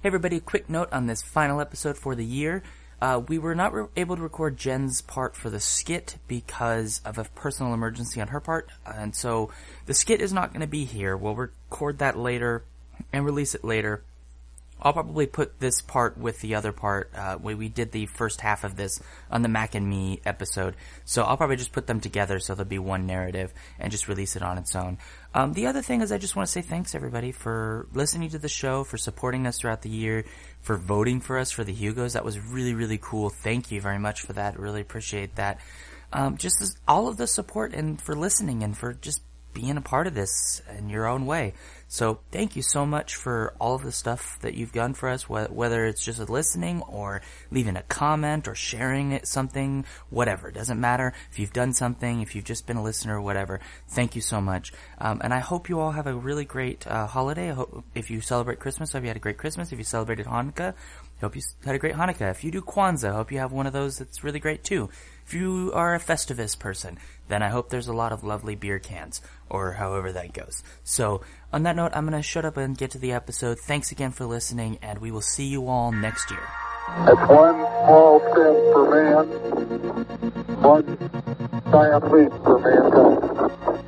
Hey everybody, a quick note on this final episode for the year. We were not able to record Jen's part for the skit because of a personal emergency on her part, and so the skit is not going to be here. We'll record that later and release it later. I'll probably put this part with the other part. We did the first half of this on the Mac and Me episode, so I'll probably just put them together so there'll be one narrative and just release it on its own. The other thing is I just want to say thanks everybody for listening to the show, for supporting us throughout the year, for voting for us for the Hugos. That was really, really cool. Thank you very much for that. Really appreciate that. All of the support and for listening and for just being a part of this in your own way. So thank you so much for all of the stuff that you've done for us, whether it's just listening or leaving a comment or sharing something, whatever. It doesn't matter if you've done something, if you've just been a listener or whatever. Thank you so much. And I hope you all have a really great holiday. I hope if you celebrate Christmas, I hope you had a great Christmas. If you celebrated Hanukkah, I hope you had a great Hanukkah. If you do Kwanzaa, I hope you have one of those that's really great too. If you are a Festivus person, then I hope there's a lot of lovely beer cans, or however that goes. So, on that note, I'm going to shut up and get to the episode. Thanks again for listening, and we will see you all next year. It's one small step for man, one giant leap for mankind.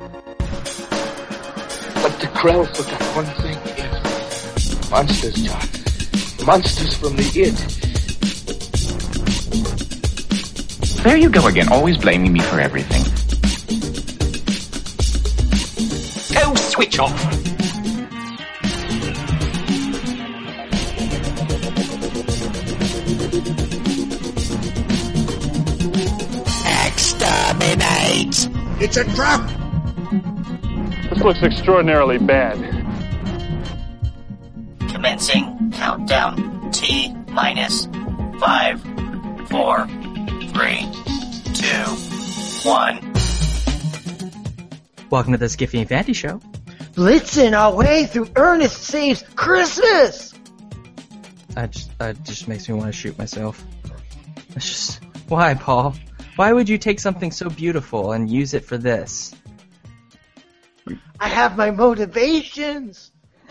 But the Krell forgot one thing, Ed. Monsters, John. Monsters from the Id. There you go again, always blaming me for everything. Go switch off! Exterminate! It's a trap! This looks extraordinarily bad. Commencing countdown. T-5, 4, 3, 2, 1. Welcome to the Skiffy and Fanty Show. Blitzing our way through Ernest Saves Christmas! That just makes me want to shoot myself. It's just... Why, Paul? Why would you take something so beautiful and use it for this? I have my motivations!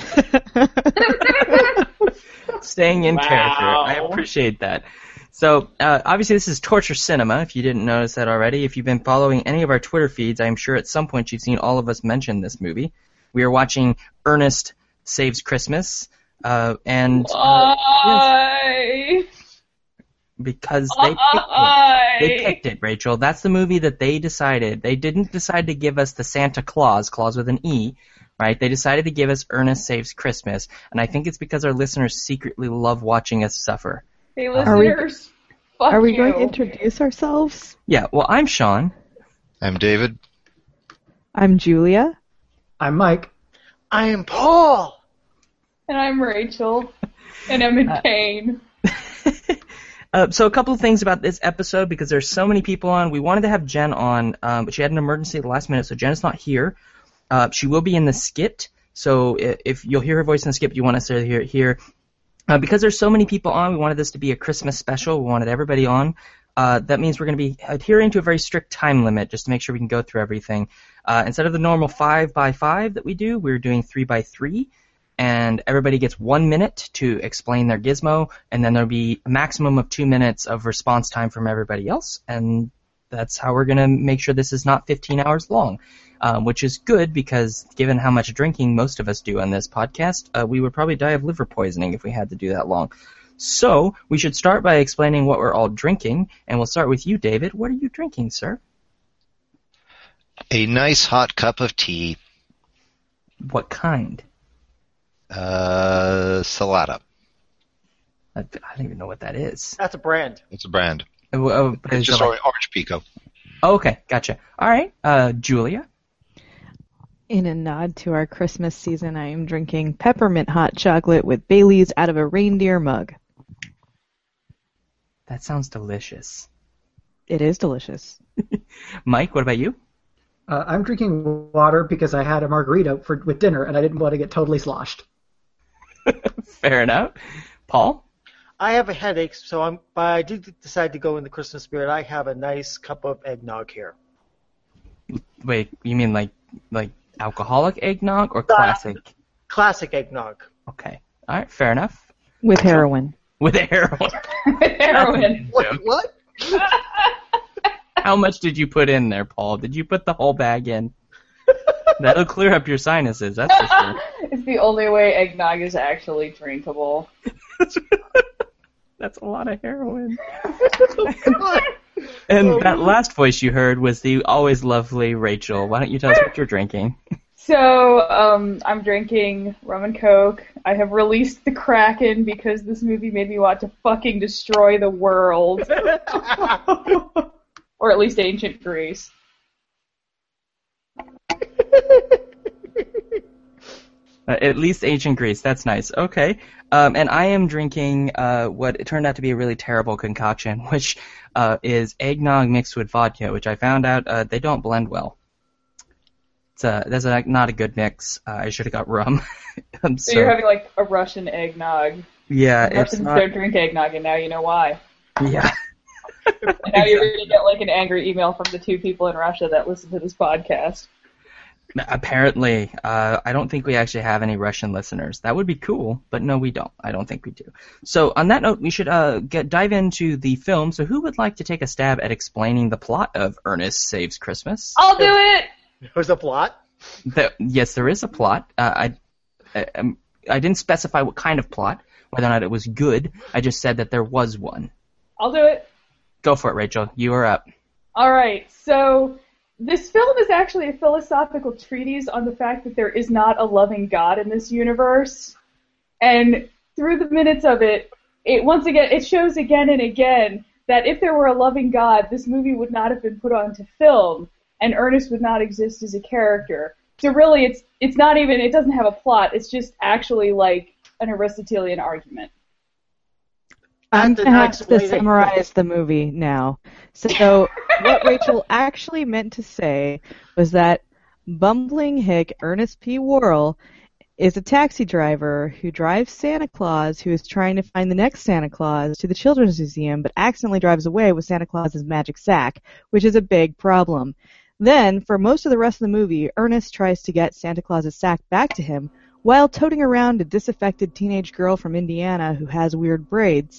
Staying in character. I appreciate that. So, obviously this is Torture Cinema, if you didn't notice that already. If you've been following any of our Twitter feeds, I'm sure at some point you've seen all of us mention this movie. We are watching Ernest Saves Christmas, and... Why? Because they picked it. They picked it, Rachel. That's the movie that they decided. They didn't decide to give us the Santa Claus with an E, right? They decided to give us Ernest Saves Christmas, and I think it's because our listeners secretly love watching us suffer. Hey, listeners, Are we going to introduce ourselves? Yeah, well, I'm Sean. I'm David. I'm Julia. I'm Mike. I am Paul. And I'm Rachel. And I'm in pain. So a couple of things about this episode, because there's so many people on. We wanted to have Jen on, but she had an emergency at the last minute, so Jen is not here. She will be in the skit, so if you'll hear her voice in the skit, you won't necessarily hear it here. Because there's so many people on, we wanted this to be a Christmas special. We wanted everybody on. That means we're going to be adhering to a very strict time limit just to make sure we can go through everything. Instead of the normal 5x5 that we do, we're doing 3x3. And everybody gets 1 minute to explain their gizmo, and then there'll be a maximum of 2 minutes of response time from everybody else. And that's how we're going to make sure this is not 15 hours long. Which is good because given how much drinking most of us do on this podcast, we would probably die of liver poisoning if we had to do that long. So we should start by explaining what we're all drinking, and we'll start with you, David. What are you drinking, sir? A nice hot cup of tea. What kind? Salada. I don't even know what that is. That's a brand. It's a brand. It's just orange pico. Oh, okay, gotcha. All right, Julia? In a nod to our Christmas season, I am drinking peppermint hot chocolate with Baileys out of a reindeer mug. That sounds delicious. It is delicious. Mike, what about you? I'm drinking water because I had a margarita with dinner and I didn't want to get totally sloshed. Fair enough. Paul? I have a headache, but I did decide to go in the Christmas spirit. I have a nice cup of eggnog here. Wait, you mean like alcoholic eggnog or classic? Classic eggnog. Okay. All right, fair enough. With heroin. With heroin. Heroin. What? How much did you put in there, Paul? Did you put the whole bag in? That'll clear up your sinuses, that's for sure. It's the only way eggnog is actually drinkable. That's a lot of heroin. And that last voice you heard was the always lovely Rachel. Why don't you tell us what you're drinking? So, I'm drinking rum and coke. I have released the Kraken because this movie made me want to fucking destroy the world. Or at least ancient Greece. At least ancient Greece. That's nice. Okay. And I am drinking what it turned out to be a really terrible concoction, which is eggnog mixed with vodka, which I found out they don't blend well. That's not a good mix. I should have got rum. So you're having like a Russian eggnog. Yeah, Russians don't drink eggnog, and now you know why. Yeah. And now you're going to get like an angry email from the 2 people in Russia that listen to this podcast. Apparently, I don't think we actually have any Russian listeners. That would be cool, but no, we don't. I don't think we do. So on that note, we should dive into the film. So who would like to take a stab at explaining the plot of Ernest Saves Christmas? I'll do it! There's a plot? Yes, there is a plot. I didn't specify what kind of plot, whether or not it was good. I just said that there was one. I'll do it. Go for it, Rachel. You are up. All right, so this film is actually a philosophical treatise on the fact that there is not a loving God in this universe. And through the minutes of it, it shows again and again that if there were a loving God, this movie would not have been put onto film, and Ernest would not exist as a character. So really, it doesn't have a plot. It's just actually like an Aristotelian argument. I'm going to have to summarize the movie now. So what Rachel actually meant to say was that bumbling hick Ernest P. Worrell is a taxi driver who drives Santa Claus, who is trying to find the next Santa Claus, to the Children's Museum, but accidentally drives away with Santa Claus's magic sack, which is a big problem. Then, for most of the rest of the movie, Ernest tries to get Santa Claus's sack back to him, while toting around a disaffected teenage girl from Indiana who has weird braids.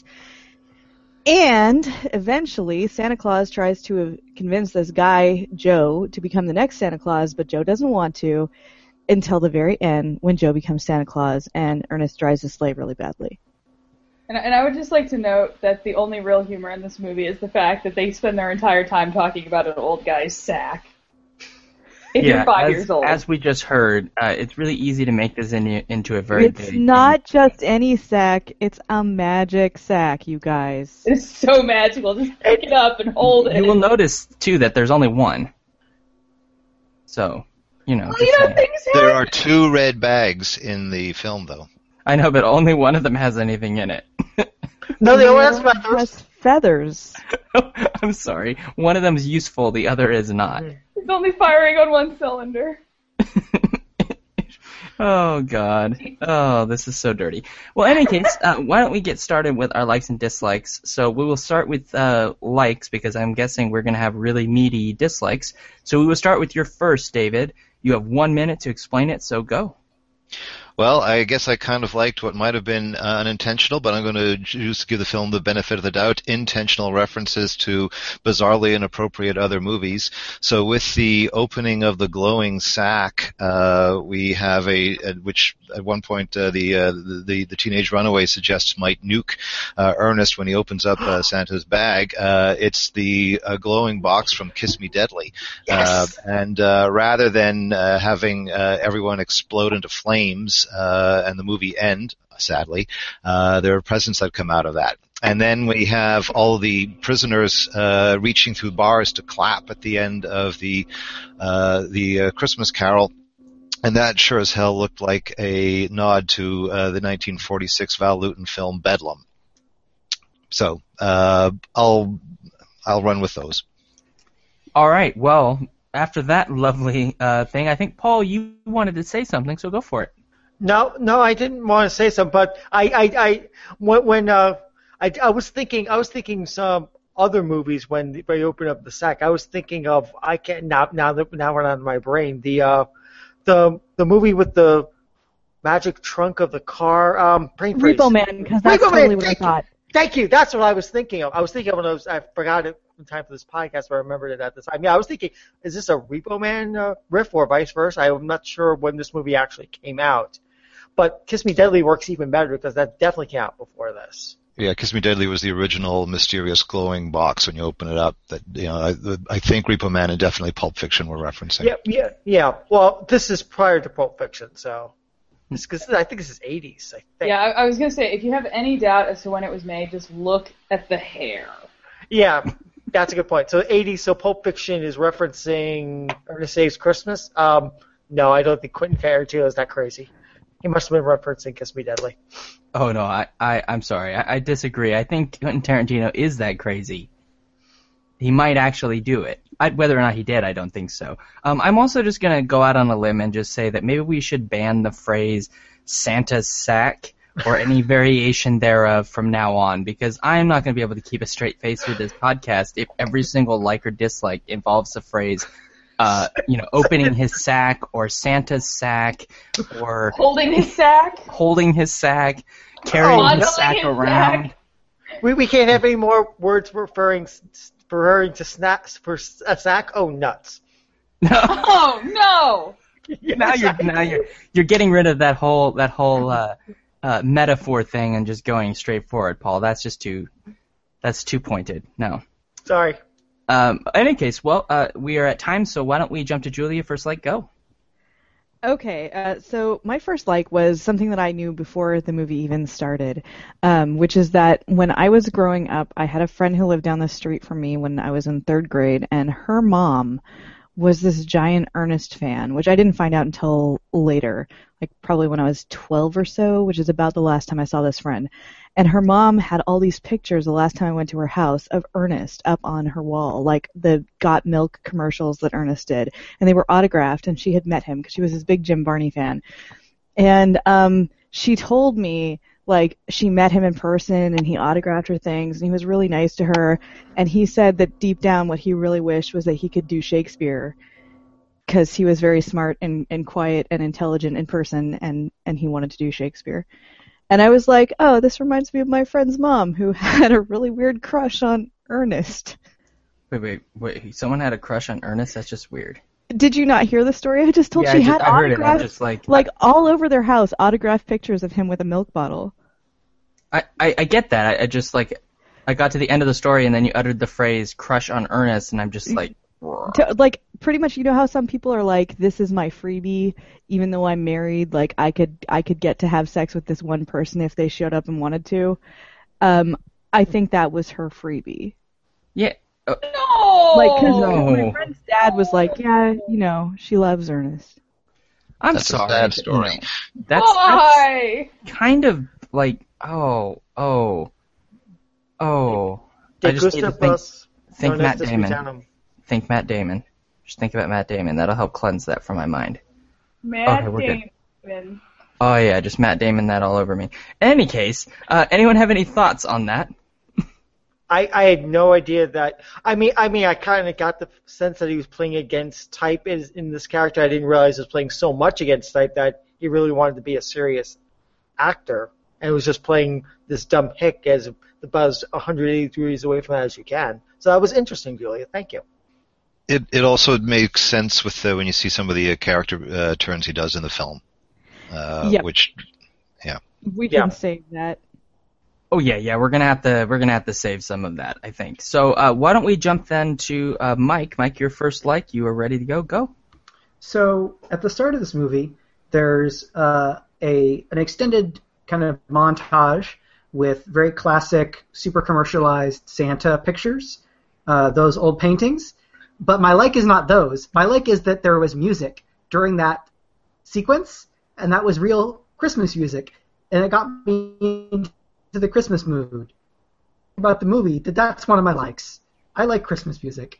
And eventually, Santa Claus tries to convince this guy, Joe, to become the next Santa Claus, but Joe doesn't want to, until the very end, when Joe becomes Santa Claus, and Ernest drives the sleigh really badly. And I would just like to note that the only real humor in this movie is the fact that they spend their entire time talking about an old guy's sack. If you're 5 years old. As we just heard, it's really easy to make this into a very big... It's not just any sack, it's a magic sack, you guys. It's so magical. Just pick it up and hold it. You will notice, too, that there's only one. So, things There are 2 red bags in the film, though. I know, but only one of them has anything in it. No, the other one has feathers. I'm sorry. One of them is useful, the other is not. It's only firing on one cylinder. Oh, God. Oh, this is so dirty. Well, in any case, why don't we get started with our likes and dislikes. So we will start with likes, because I'm guessing we're going to have really meaty dislikes. So we will start with your first, David. You have 1 minute to explain it, so go. Well, I guess I kind of liked what might have been unintentional, but I'm going to just give the film the benefit of the doubt, intentional references to bizarrely inappropriate other movies. So with the opening of the glowing sack, we have which at one point the teenage runaway suggests might nuke Ernest when he opens up Santa's bag. It's the glowing box from Kiss Me Deadly. Yes. And rather than having everyone explode into flames, and the movie end, sadly, there are presents that come out of that. And then we have all the prisoners reaching through bars to clap at the end of the Christmas Carol. And that sure as hell looked like a nod to the 1946 Val Lewton film Bedlam. So I'll run with those. All right. Well, after that lovely thing, I think, Paul, you wanted to say something, so go for it. No, I didn't want to say something, but I was thinking some other movies when they open up the sack. I was thinking of now we're on my brain the movie with the magic trunk of the car. Brain freeze. Repo Man, because that's Repo Man, totally what I thought. Thank you. That's what I was thinking of. I was thinking of I forgot it in time for this podcast, but I remembered it at this time. Yeah, I was thinking, is this a Repo Man riff or vice versa? I'm not sure when this movie actually came out. But Kiss Me Deadly works even better because that definitely came out before this. Yeah, Kiss Me Deadly was the original mysterious glowing box when you open it up. That I think Repo Man and definitely Pulp Fiction were referencing. Yeah. Well, this is prior to Pulp Fiction, so because I think this is 80s. I think. Yeah, I was gonna say, if you have any doubt as to when it was made, just look at the hair. Yeah, that's a good point. So 80s. So Pulp Fiction is referencing Ernest Saves Christmas. No, I don't think Quentin Tarantino is that crazy. He must have been referencing Kiss Me Deadly. Oh, no, I'm sorry. I disagree. I think Quentin Tarantino is that crazy. He might actually do it. Whether or not he did, I don't think so. I'm also just going to go out on a limb and just say that maybe we should ban the phrase Santa's sack or any variation thereof from now on, because I'm not going to be able to keep a straight face through this podcast if every single like or dislike involves the phrase opening his sack, or Santa's sack, or holding his sack, carrying his sack around. We can't have any more words referring to snacks for a sack. Oh, nuts! Oh no! Now you're getting rid of that whole metaphor thing and just going straight forward, Paul. That's too pointed. No. Sorry. In any case, we are at time, so why don't we jump to Julia? First like, go. Okay, so my first like was something that I knew before the movie even started, which is that when I was growing up, I had a friend who lived down the street from me when I was in 3rd grade, and her mom was this giant Ernest fan, which I didn't find out until later, like probably when I was 12 or so, which is about the last time I saw this friend. And her mom had all these pictures the last time I went to her house of Ernest up on her wall, like the Got Milk commercials that Ernest did. And they were autographed, and she had met him because she was this big Jim Varney fan. And she told me, like, she met him in person and he autographed her things and he was really nice to her. And he said that deep down what he really wished was that he could do Shakespeare because he was very smart and quiet and intelligent in person, and he wanted to do Shakespeare. And I was like, oh, this reminds me of my friend's mom, who had a really weird crush on Ernest. Wait. Someone had a crush on Ernest? That's just weird. Did you not hear the story? I just told she had I heard autographed, it. I'm just like all over their house, autographed pictures of him with a milk bottle. I get that. I just, like, I got to the end of the story, and then you uttered the phrase crush on Ernest, and I'm just like... Like, pretty much, you know how some people are like, this is my freebie, even though I'm married, like, I could get to have sex with this one person if they showed up and wanted to. I think that was her freebie. Yeah. No! Like, because my friend's dad was like, yeah, she loves Ernest. That's sorry. a sad story. That's kind of like, oh. I just need to think Matt Damon. Think Matt Damon. Just think about Matt Damon. That'll help cleanse that from my mind. Matt Damon. Oh yeah, just Matt Damon that all over me. In any case, anyone have any thoughts on that? I had no idea that. I mean, I kind of got the sense that he was playing against type in this character. I didn't realize he was playing so much against type that he really wanted to be a serious actor, and was just playing this dumb hick as about as 180 degrees away from that as you can. So that was interesting, Julia. Thank you. It also makes sense with when you see some of the character turns he does in the film. Which, yeah. We can save that. Oh yeah, we're gonna have to save some of that, I think. So why don't we jump then to Mike? Mike, your first like. You are ready to go. Go. So at the start of this movie, there's an extended kind of montage with very classic, super commercialized Santa pictures, those old paintings. But my like is not those. My like is that there was music during that sequence, and that was real Christmas music, and it got me into the Christmas mood. About the movie, that's one of my likes. I like Christmas music.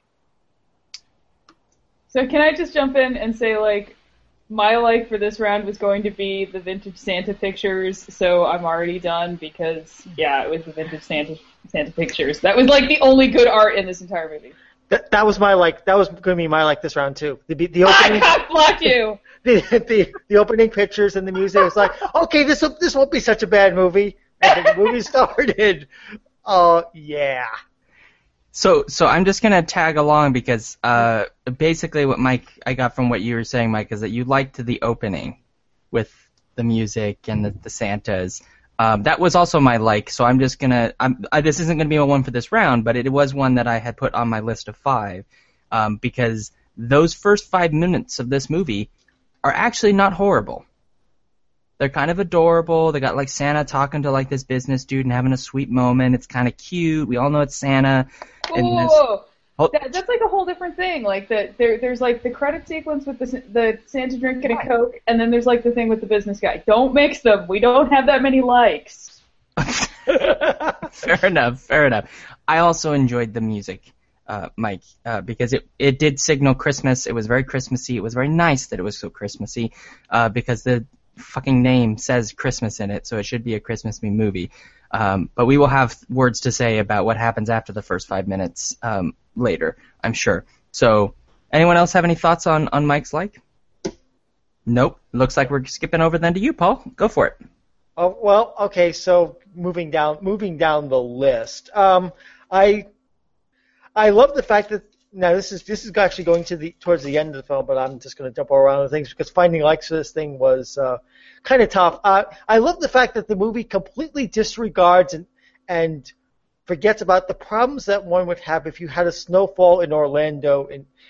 So can I just jump in and say, like, my like for this round was going to be the vintage Santa pictures, so I'm already done because, it was the vintage Santa pictures. That was, like, the only good art in this entire movie. That was my like. That was going to be my like this round too. The opening. I blocked you. the opening pictures and the music. It's like, okay, this won't be such a bad movie. And the movie started. Oh yeah. So I'm just gonna tag along because basically what I got from what you were saying, Mike, is that you liked the opening with the music and the Santas. That was also my like. So I'm just gonna. This isn't gonna be a one for this round, but it was one that I had put on my list of 5 because those first 5 minutes of this movie are actually not horrible. They're kind of adorable. They got like Santa talking to like this business dude and having a sweet moment. It's kind of cute. We all know it's Santa. Whoa. That's like a whole different thing. Like there's like the credit sequence with the Santa drinking a Coke, and then there's like the thing with the business guy. Don't mix them. We don't have that many likes. Fair enough. I also enjoyed the music, Mike, because it did signal Christmas. It was very Christmassy. It was very nice that it was so Christmassy, because the fucking name says Christmas in it, so it should be a Christmassy movie. But we will have words to say about what happens after the first 5 minutes later, I'm sure. So, anyone else have any thoughts on Mike's like? Nope. Looks like we're skipping over then to you, Paul. Go for it. Oh, well, okay. So moving down the list, I love the fact that now this is actually going towards the end of the film, but I'm just going to jump around the things because finding likes for this thing was kind of tough. I love the fact that the movie completely disregards and forgets about the problems that one would have if you had a snowfall in Orlando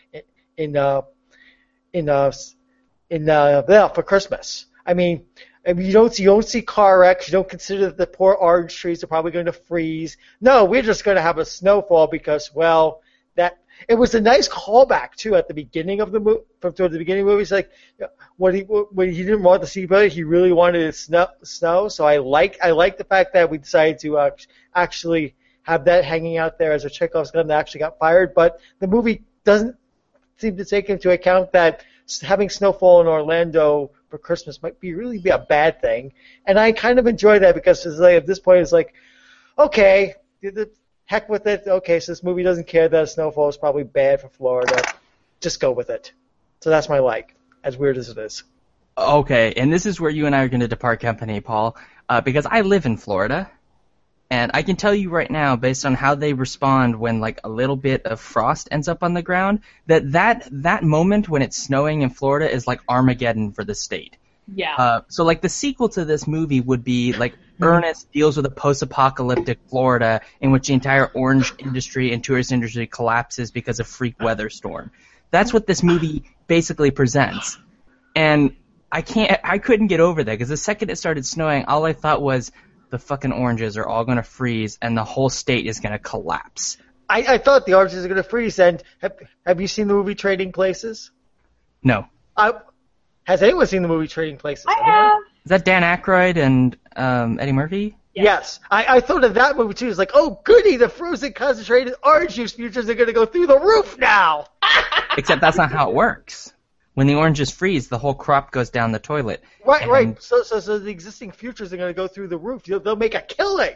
for Christmas. I mean, you don't see car wrecks. You don't consider that the poor orange trees are probably going to freeze. No, we're just going to have a snowfall because, well, that it was a nice callback too at the beginning of the movie. Toward the beginning of the movie, it's like when he didn't want the seabird, he really wanted it snow. So I like the fact that we decided to actually have that hanging out there as a Chekhov's gun that actually got fired. But the movie doesn't seem to take into account that having snowfall in Orlando for Christmas might really be a bad thing. And I kind of enjoy that because it's like, at this point it's like, okay, heck with it. Okay, so this movie doesn't care that a snowfall is probably bad for Florida. Just go with it. So that's my like, as weird as it is. Okay, and this is where you and I are going to depart company, Paul, because I live in Florida, and I can tell you right now, based on how they respond when like a little bit of frost ends up on the ground, that moment when it's snowing in Florida is like Armageddon for the state. Yeah. So like the sequel to this movie would be like Ernest deals with a post-apocalyptic Florida in which the entire orange industry and tourist industry collapses because of freak weather storm. That's what this movie basically presents. And I couldn't get over that because the second it started snowing, all I thought was the fucking oranges are all going to freeze and the whole state is going to collapse. I thought the oranges are going to freeze. And have you seen the movie Trading Places? No. Has anyone seen the movie Trading Places? I have. Is that Dan Aykroyd and Eddie Murphy? Yes. I thought of that movie too. It's like, oh goody, the frozen concentrated orange juice futures are going to go through the roof now. Except that's not how it works. When the oranges freeze, the whole crop goes down the toilet. Right. So the existing futures are going to go through the roof. They'll make a killing.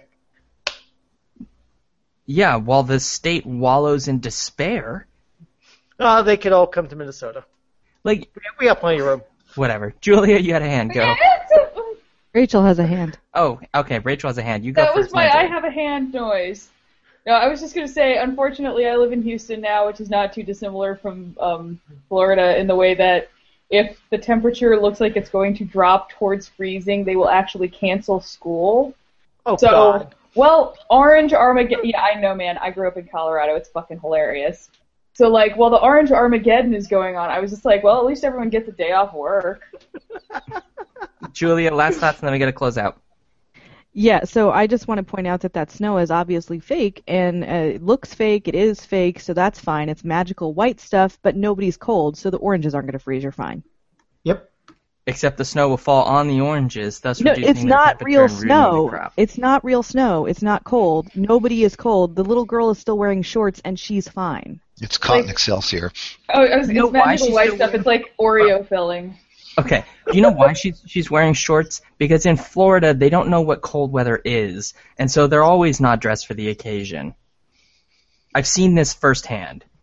Yeah, while the state wallows in despair. They could all come to Minnesota. Like we have plenty of room. Whatever. Julia, you had a hand. Go. Rachel has a hand. Oh, okay. Rachel has a hand. You go first. That was my I have a hand noise. No, I was just going to say, unfortunately, I live in Houston now, which is not too dissimilar from Florida in the way that if the temperature looks like it's going to drop towards freezing, they will actually cancel school. Oh, so, God. Well, Orange Armageddon, yeah, I know, man. I grew up in Colorado. It's fucking hilarious. So, like, while the Orange Armageddon is going on, I was just like, well, at least everyone gets a day off work. Julia, last thoughts, and then we got to close out. Yeah, so I just want to point out that snow is obviously fake, and it looks fake, it is fake, so that's fine. It's magical white stuff, but nobody's cold, so the oranges aren't going to freeze, you're fine. Yep. Except the snow will fall on the oranges, thus reducing it's not the real temperature and ruining the snow. crop. It's not real snow. It's not cold. Nobody is cold. The little girl is still wearing shorts, and she's fine. It's cotton Excelsior. Oh, it's magical white stuff. It's like Oreo filling. Okay, do you know why she's wearing shorts? Because in Florida, they don't know what cold weather is, and so they're always not dressed for the occasion. I've seen this firsthand.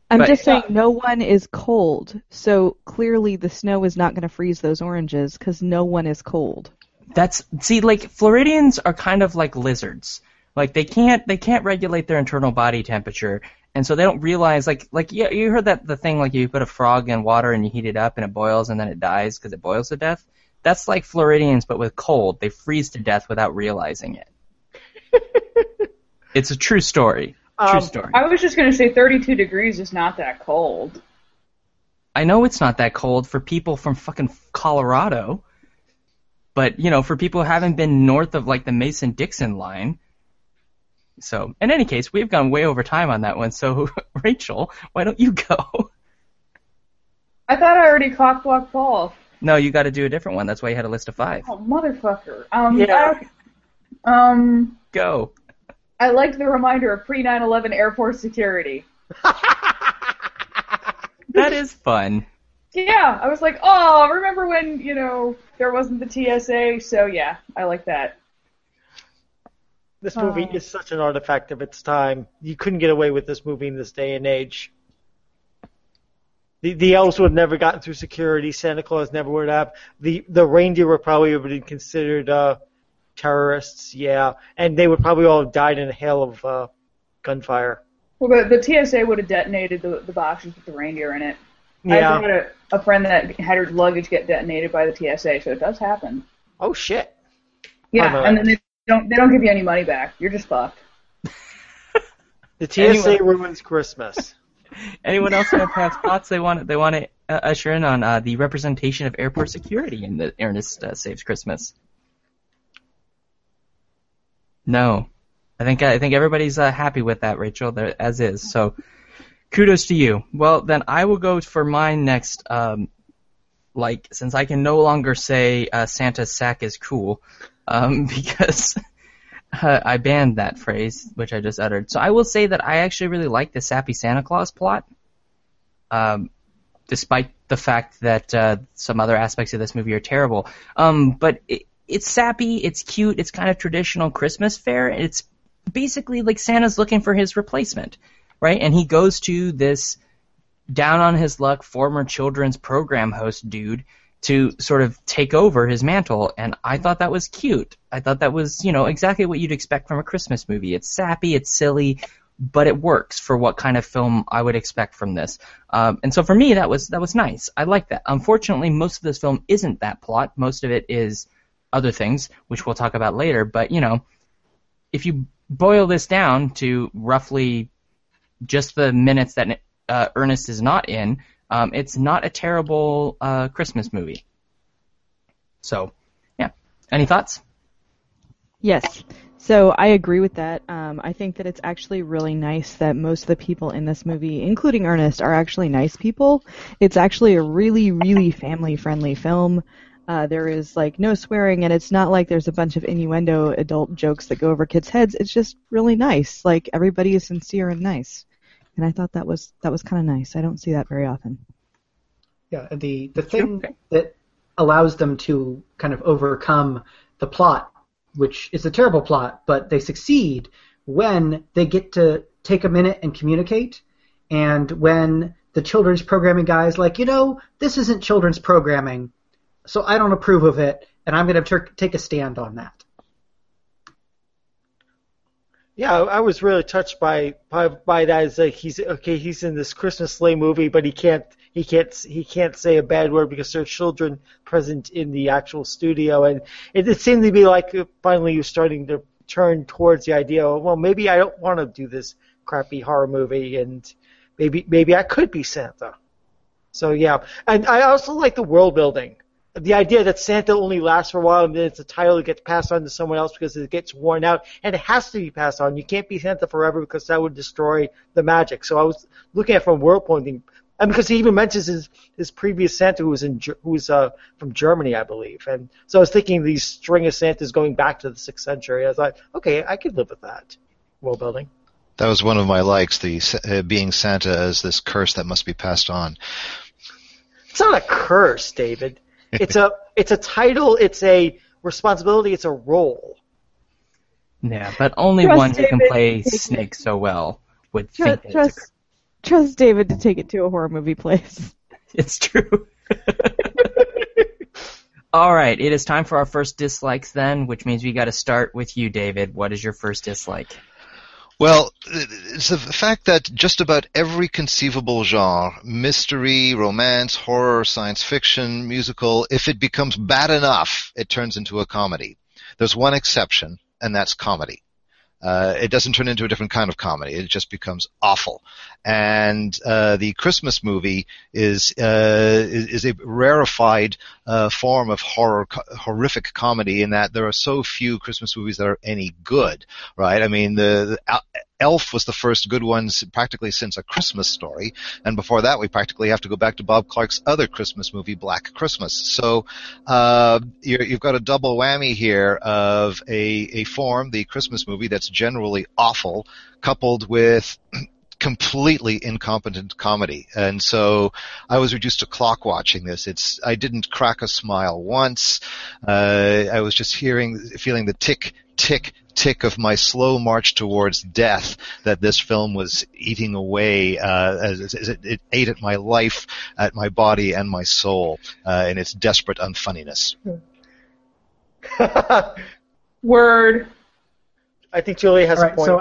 I'm But- just saying no one is cold, so clearly the snow is not going to freeze those oranges because no one is cold. Like Floridians are kind of like lizards. Like they can't regulate their internal body temperature, and so they don't realize like yeah, you heard that the thing like you put a frog in water and you heat it up and it boils and then it dies because it boils to death. That's like Floridians but with cold. They freeze to death without realizing it. It's a true story. True story. I was just going to say 32 degrees is not that cold. I know it's not that cold for people from fucking Colorado, but, you know, for people who haven't been north of, like, the Mason-Dixon line. So, in any case, we've gone way over time on that one, so, Rachel, why don't you go? I thought I already cock-blocked Paul. No, you got to do a different one. That's why you had a list of 5. Oh, motherfucker. Go. I liked the reminder of pre-9/11 airport security. That is fun. Yeah, I was like, oh, remember when, you know, there wasn't the TSA? So, yeah, I like that. This movie is such an artifact of its time. You couldn't get away with this movie in this day and age. The elves would have never gotten through security. Santa Claus never would have. The reindeer would probably have been considered terrorists, yeah. And they would probably all have died in a hail of gunfire. Well, the TSA would have detonated the boxes with the reindeer in it. Yeah. I had a friend that had her luggage get detonated by the TSA, so it does happen. Oh, shit. Yeah, and then they don't give you any money back. You're just fucked. The TSA ruins Christmas. Anyone else have thoughts they want to usher in on the representation of airport security in the Ernest Saves Christmas? No, I think everybody's happy with that, Rachel, as is. So, kudos to you. Well, then I will go for mine next. Since I can no longer say Santa's sack is cool, because I banned that phrase, which I just uttered. So I will say that I actually really like the sappy Santa Claus plot, despite the fact that some other aspects of this movie are terrible. But it's sappy, it's cute, it's kind of traditional Christmas fare. It's basically like Santa's looking for his replacement, right? And he goes to this down on his luck former children's program host dude to sort of take over his mantle, and I thought that was cute. I thought that was, you know, exactly what you'd expect from a Christmas movie. It's sappy, it's silly, but it works for what kind of film I would expect from this. And so for me, that was nice. I like that. Unfortunately, most of this film isn't that plot. Most of it is other things, which we'll talk about later. But, you know, if you boil this down to roughly just the minutes that Ernest is not in, it's not a terrible Christmas movie. So, yeah. Any thoughts? Yes. So I agree with that. I think that it's actually really nice that most of the people in this movie, including Ernest, are actually nice people. It's actually a really, really family-friendly film. There is, like, no swearing, and it's not like there's a bunch of innuendo adult jokes that go over kids' heads. It's just really nice. Like, everybody is sincere and nice. And I thought that was kind of nice. I don't see that very often. Yeah, the thing that allows them to kind of overcome the plot, which is a terrible plot, but they succeed when they get to take a minute and communicate, and when the children's programming guy is like, you know, this isn't children's programming, so I don't approve of it, and I'm going to take a stand on that. Yeah, I was really touched by that. It's like he's in this Christmas sleigh movie, but he can't say a bad word because there are children present in the actual studio, and it seemed to be like finally you're starting to turn towards the idea of, well, maybe I don't want to do this crappy horror movie, and maybe I could be Santa. So yeah, and I also like the world building. The idea that Santa only lasts for a while and then it's a title that gets passed on to someone else because it gets worn out, and it has to be passed on. You can't be Santa forever because that would destroy the magic. So I was looking at it from world pointing, and because he even mentions his previous Santa who was from Germany, I believe. And so I was thinking these string of Santas going back to the 6th century. I was like, okay, I could live with that world building. That was one of my likes, the being Santa as this curse that must be passed on. It's not a curse, David. It's a title, it's a responsibility, it's a role. Yeah, but only one who can play Snake so well would think it's a curse. trust David to take it to a horror movie place. It's true. All right, it is time for our first dislikes then, which means we got to start with you, David. What is your first dislike? Well, it's the fact that just about every conceivable genre, mystery, romance, horror, science fiction, musical, if it becomes bad enough, it turns into a comedy. There's one exception, and that's comedy. It doesn't turn into a different kind of comedy. It just becomes awful. And the Christmas movie is a rarefied form of horrific comedy in that there are so few Christmas movies that are any good, right? I mean, the Elf was the first good one practically since A Christmas Story, and before that we practically have to go back to Bob Clark's other Christmas movie, Black Christmas. So you've got a double whammy here of a form, the Christmas movie, that's generally awful, coupled with completely incompetent comedy. And so I was reduced to clock watching this. I didn't crack a smile once. I was just feeling the tick, tick, tick of my slow march towards death that this film was eating away as it ate at my life, at my body, and my soul in its desperate unfunniness. Word. I think Julie has a point. So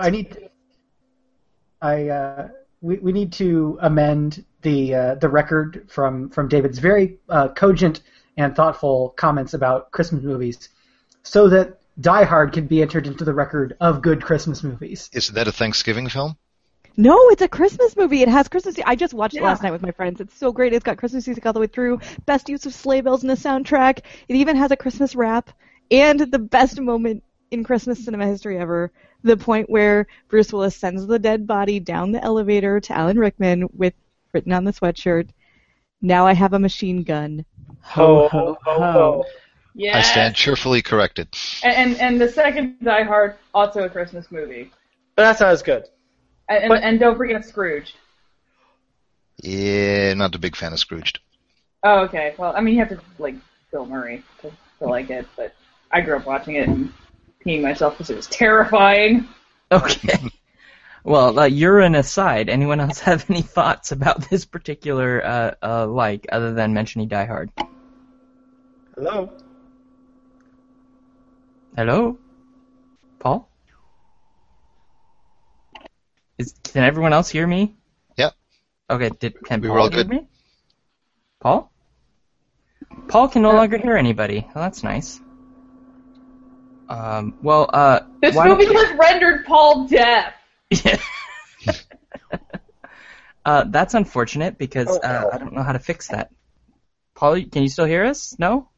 we need to amend the record from David's very cogent and thoughtful comments about Christmas movies, so that Die Hard can be entered into the record of good Christmas movies. Is that a Thanksgiving film? No, it's a Christmas movie. It has Christmas. I just watched it last night with my friends. It's so great. It's got Christmas music all the way through. Best use of sleigh bells in the soundtrack. It even has a Christmas rap. And the best moment in Christmas cinema history ever, the point where Bruce Willis sends the dead body down the elevator to Alan Rickman with written on the sweatshirt, "Now I have a machine gun. Ho, ho, ho." Yes. I stand cheerfully corrected. And the second Die Hard, also a Christmas movie. But that's not as good. And don't forget Scrooge. Yeah, not a big fan of Scrooged. Oh, okay. Well, I mean, you have to like Bill Murray to like it, but I grew up watching it and peeing myself because it was terrifying. Okay. Well, you're an aside. Anyone else have any thoughts about this particular other than mentioning Die Hard? Hello? Hello? Paul? Can everyone else hear me? Yep. Okay, can we Paul were all hear good. me? Paul? Paul can no longer hear anybody. Well, that's nice. This movie has rendered Paul deaf. Yeah. That's unfortunate because I don't know how to fix that. Paul, can you still hear us? No?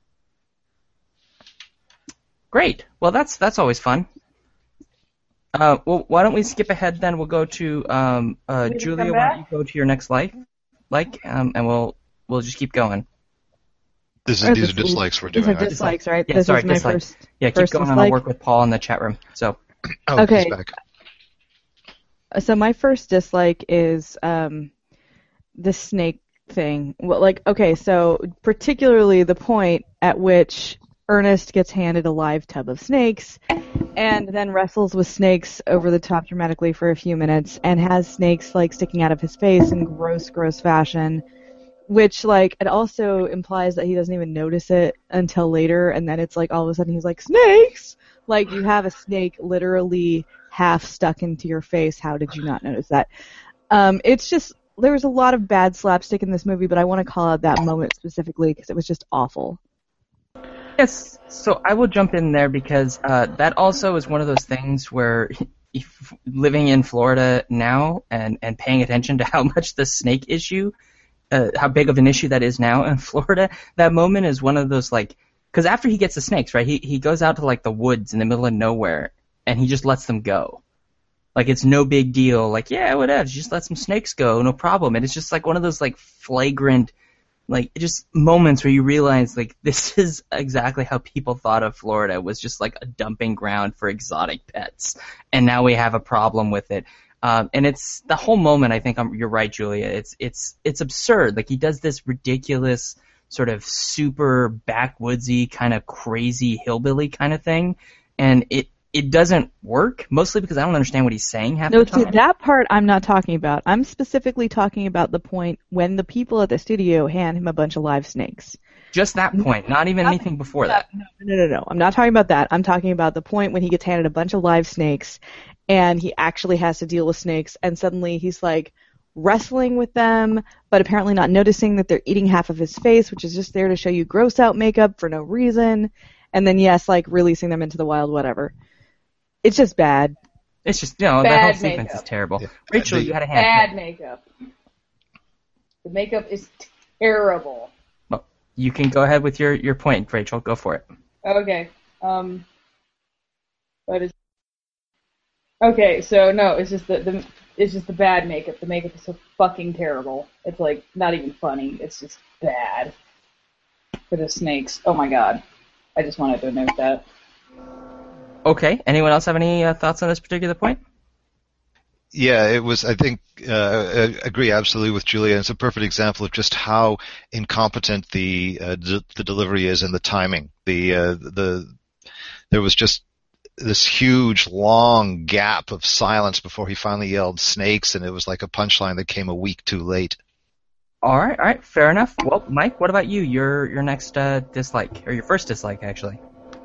Great. Well, that's always fun. Well, why don't we skip ahead then? We'll go to Julia. Why don't you go to your next and we'll just keep going. These are dislikes we're doing. These are dislikes, right? Yeah, this sorry, is my dislikes. first. Yeah, keep first going, dislike. and I'll work with Paul in the chat room. So. Okay. He's back. So my first dislike is the snake thing. Well, so particularly the point at which Ernest gets handed a live tub of snakes and then wrestles with snakes over the top dramatically for a few minutes and has snakes sticking out of his face in gross fashion, which it also implies that he doesn't even notice it until later, and then it's all of a sudden he's like, snakes! You have a snake literally half stuck into your face. How did you not notice that? It's just, there was a lot of bad slapstick in this movie, but I want to call out that moment specifically because it was just awful. Yes, so I will jump in there because that also is one of those things where living in Florida now and paying attention to how much the snake issue, how big of an issue that is now in Florida, that moment is one of those because after he gets the snakes, right, he goes out to the woods in the middle of nowhere and he just lets them go. It's no big deal. Yeah, whatever, just let some snakes go, no problem. And it's just one of those flagrant, just moments where you realize this is exactly how people thought of Florida, was just a dumping ground for exotic pets, and now we have a problem with it. And it's the whole moment. I think you're right, Julia. It's absurd. He does this ridiculous sort of super backwoodsy kind of crazy hillbilly kind of thing, and it it doesn't work, mostly because I don't understand what he's saying half No, the time. see, that part I'm not talking about. I'm specifically talking about the point when the people at the studio hand him a bunch of live snakes. Just that point, not even anything before that. No. I'm not talking about that. I'm talking about the point when he gets handed a bunch of live snakes, and he actually has to deal with snakes, and suddenly he's like wrestling with them, but apparently not noticing that they're eating half of his face, which is just there to show you gross out makeup for no reason. And then, yes, like releasing them into the wild, whatever. It's just bad. It's just, that whole Bad sequence makeup. is terrible. Yeah. Rachel, you had a hand. Bad makeup. The makeup is terrible. Well, you can go ahead with your point, Rachel. Go for it. Okay. What is? Okay, so no, it's just it's just the bad makeup. The makeup is so fucking terrible. It's like not even funny. It's just bad. For the snakes. Oh my god. I just wanted to note that. Okay. Anyone else have any thoughts on this particular point? Yeah, it was. I think I agree absolutely with Julia. It's a perfect example of just how incompetent the delivery is and the timing. There was just this huge long gap of silence before he finally yelled snakes, and it was like a punchline that came a week too late. All right, fair enough. Well, Mike, what about you? Your next dislike, or your first dislike, actually.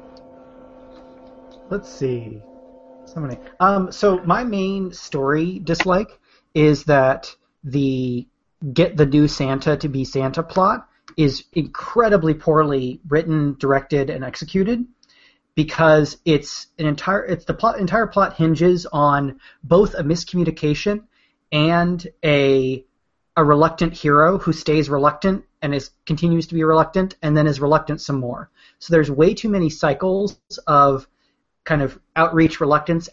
Let's see. So many. So my main story dislike is that the get the new Santa to be Santa plot is incredibly poorly written, directed, and executed, because the entire plot hinges on both a miscommunication and a reluctant hero who stays reluctant and continues to be reluctant and then is reluctant some more. So there's way too many cycles of kind of outreach, reluctance,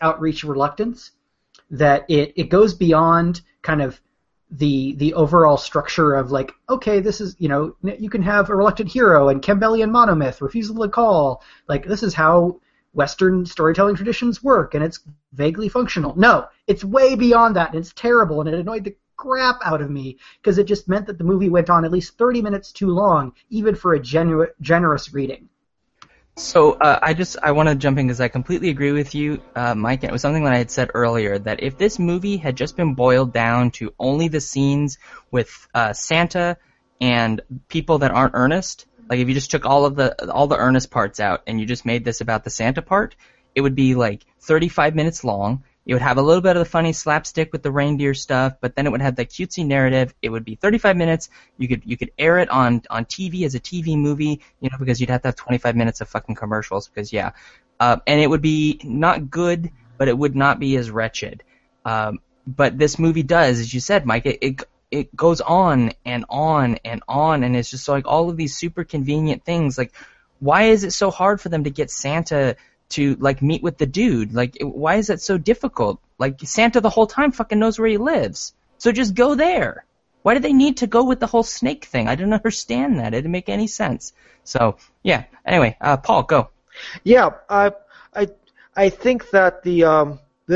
that it goes beyond kind of the overall structure of like, okay, this is, you can have a reluctant hero and Campbellian monomyth, refusal to call. Like, this is how Western storytelling traditions work, and it's vaguely functional. No, it's way beyond that, and it's terrible, and it annoyed the crap out of me because it just meant that the movie went on at least 30 minutes too long, even for a generous reading. So I want to jump in because I completely agree with you, Mike. It was something that I had said earlier, that if this movie had just been boiled down to only the scenes with Santa and people that aren't earnest, like if you just took all the earnest parts out and you just made this about the Santa part, it would be like 35 minutes long. It would have a little bit of the funny slapstick with the reindeer stuff, but then it would have the cutesy narrative. It would be 35 minutes. You could air it on TV as a TV movie, because you'd have to have 25 minutes of fucking commercials, because and it would be not good, but it would not be as wretched. But this movie does, as you said, Mike, it goes on and on and on, and it's just like all of these super convenient things. Like, why is it so hard for them to get Santa to like meet with the dude? Like, why is that so difficult? Like, Santa the whole time fucking knows where he lives, so just go there. Why do they need to go with the whole snake thing? I didn't understand that. It didn't make any sense. So yeah. Anyway, Paul, go. Yeah, I think that the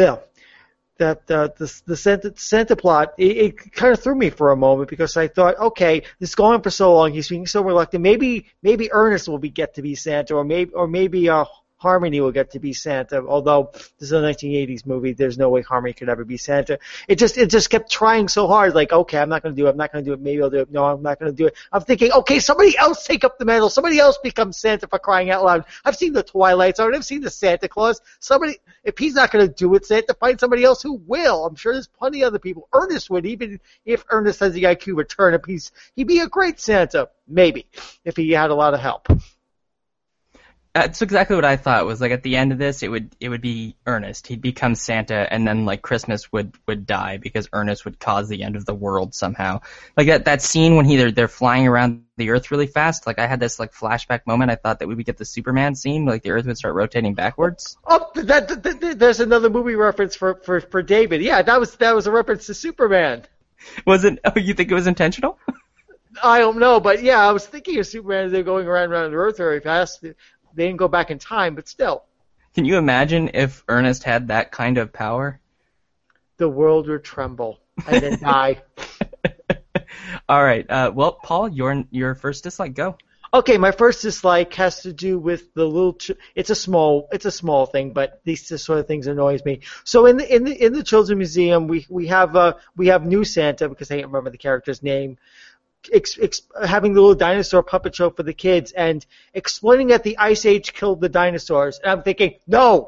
Santa plot, it kind of threw me for a moment, because I thought, okay, this is going on for so long. He's being so reluctant. Maybe Ernest will get to be Santa, or maybe Harmony will get to be Santa, although this is a 1980s movie. There's no way Harmony could ever be Santa. It just kept trying so hard, like, okay, I'm not going to do it, maybe I'll do it, no, I'm not going to do it. I'm thinking, okay, somebody else take up the mantle, somebody else become Santa, for crying out loud. I've seen the Twilight Zone, I've seen the Santa Claus. Somebody, if he's not going to do it, Santa, find somebody else who will. I'm sure there's plenty of other people. Ernest would, even if Ernest has the IQ of a turnip, he'd be a great Santa, maybe, if he had a lot of help. That's exactly what I thought. Was like at the end of this, it would be Ernest. He'd become Santa, and then like Christmas would die because Ernest would cause the end of the world somehow. Like that scene when they're flying around the Earth really fast. Like I had this like flashback moment. I thought that we would get the Superman scene, like the Earth would start rotating backwards. Oh, there's another movie reference for David. Yeah, that was a reference to Superman. Was it? Oh, you think it was intentional? I don't know, but yeah, I was thinking of Superman as they're going around the Earth very fast. They didn't go back in time, but still. Can you imagine if Ernest had that kind of power? The world would tremble and then die. All right. Well, Paul, your first dislike, go. Okay, my first dislike has to do with the little. It's a small thing, but these sort of things annoys me. So in the Children's Museum, we have new Santa, because I can't remember the character's name, having the little dinosaur puppet show for the kids and explaining that the Ice Age killed the dinosaurs. And I'm thinking, no.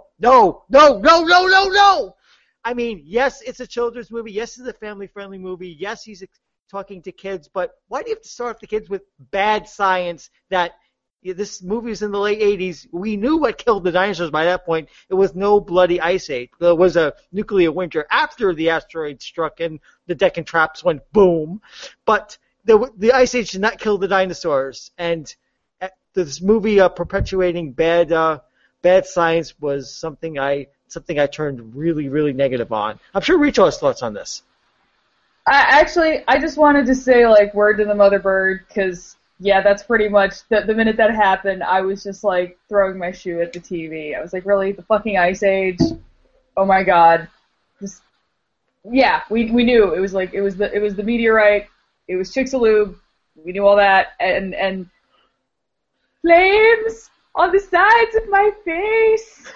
I mean, yes, it's a children's movie. Yes, it's a family-friendly movie. Yes, he's talking to kids. But why do you have to start the kids with bad science that this movie was in the late 80s? We knew what killed the dinosaurs by that point. It was no bloody Ice Age. There was a nuclear winter after the asteroid struck and the Deccan traps went boom. But the Ice Age did not kill the dinosaurs. And this movie perpetuating bad science was something I turned really, really negative on. I'm sure Rachel has thoughts on this. I just wanted to say, like, word to the mother bird, because, yeah, that's pretty much, the minute that happened, I was just, like, throwing my shoe at the TV. I was like, really? The fucking Ice Age? Oh my god. Just, yeah, we knew. It was like, it was the meteorite, it was Chicxulub, we knew all that, and flames on the sides of my face.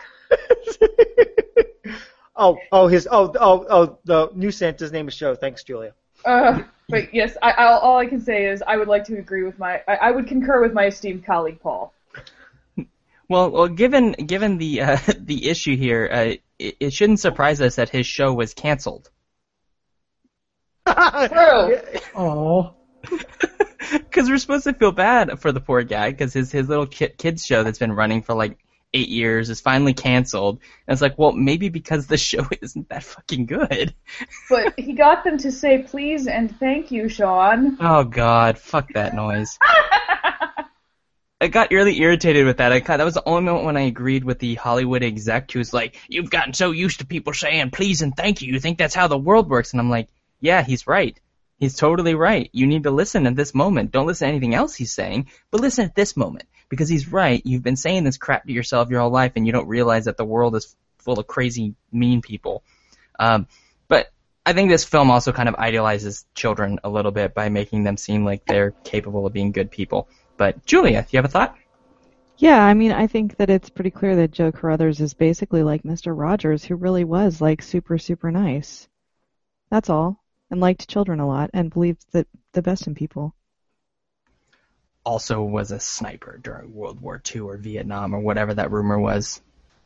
The new Santa's name is Joe. Thanks, Julia. But yes, all I can say is I would like to agree with I would concur with my esteemed colleague Paul. Well, given the issue here, it shouldn't surprise us that his show was canceled. True. Oh. Because we're supposed to feel bad for the poor guy, because his little kids show that's been running for like 8 years is finally canceled. And it's like, well, maybe because the show isn't that fucking good. But he got them to say please and thank you, Sean. Oh god, fuck that noise. I got really irritated with that. That was the only moment when I agreed with the Hollywood exec who's like, you've gotten so used to people saying please and thank you, you think that's how the world works. And I'm like, yeah, he's right. He's totally right. You need to listen at this moment. Don't listen to anything else he's saying, but listen at this moment. Because he's right. You've been saying this crap to yourself your whole life, and you don't realize that the world is full of crazy, mean people. But I think this film also kind of idealizes children a little bit by making them seem like they're capable of being good people. But Julia, do you have a thought? Yeah, I mean, I think that it's pretty clear that Joe Carruthers is basically like Mr. Rogers, who really was like super, super nice. That's all. And liked children a lot and believed that the best in people. Also was a sniper during World War II or Vietnam or whatever that rumor was.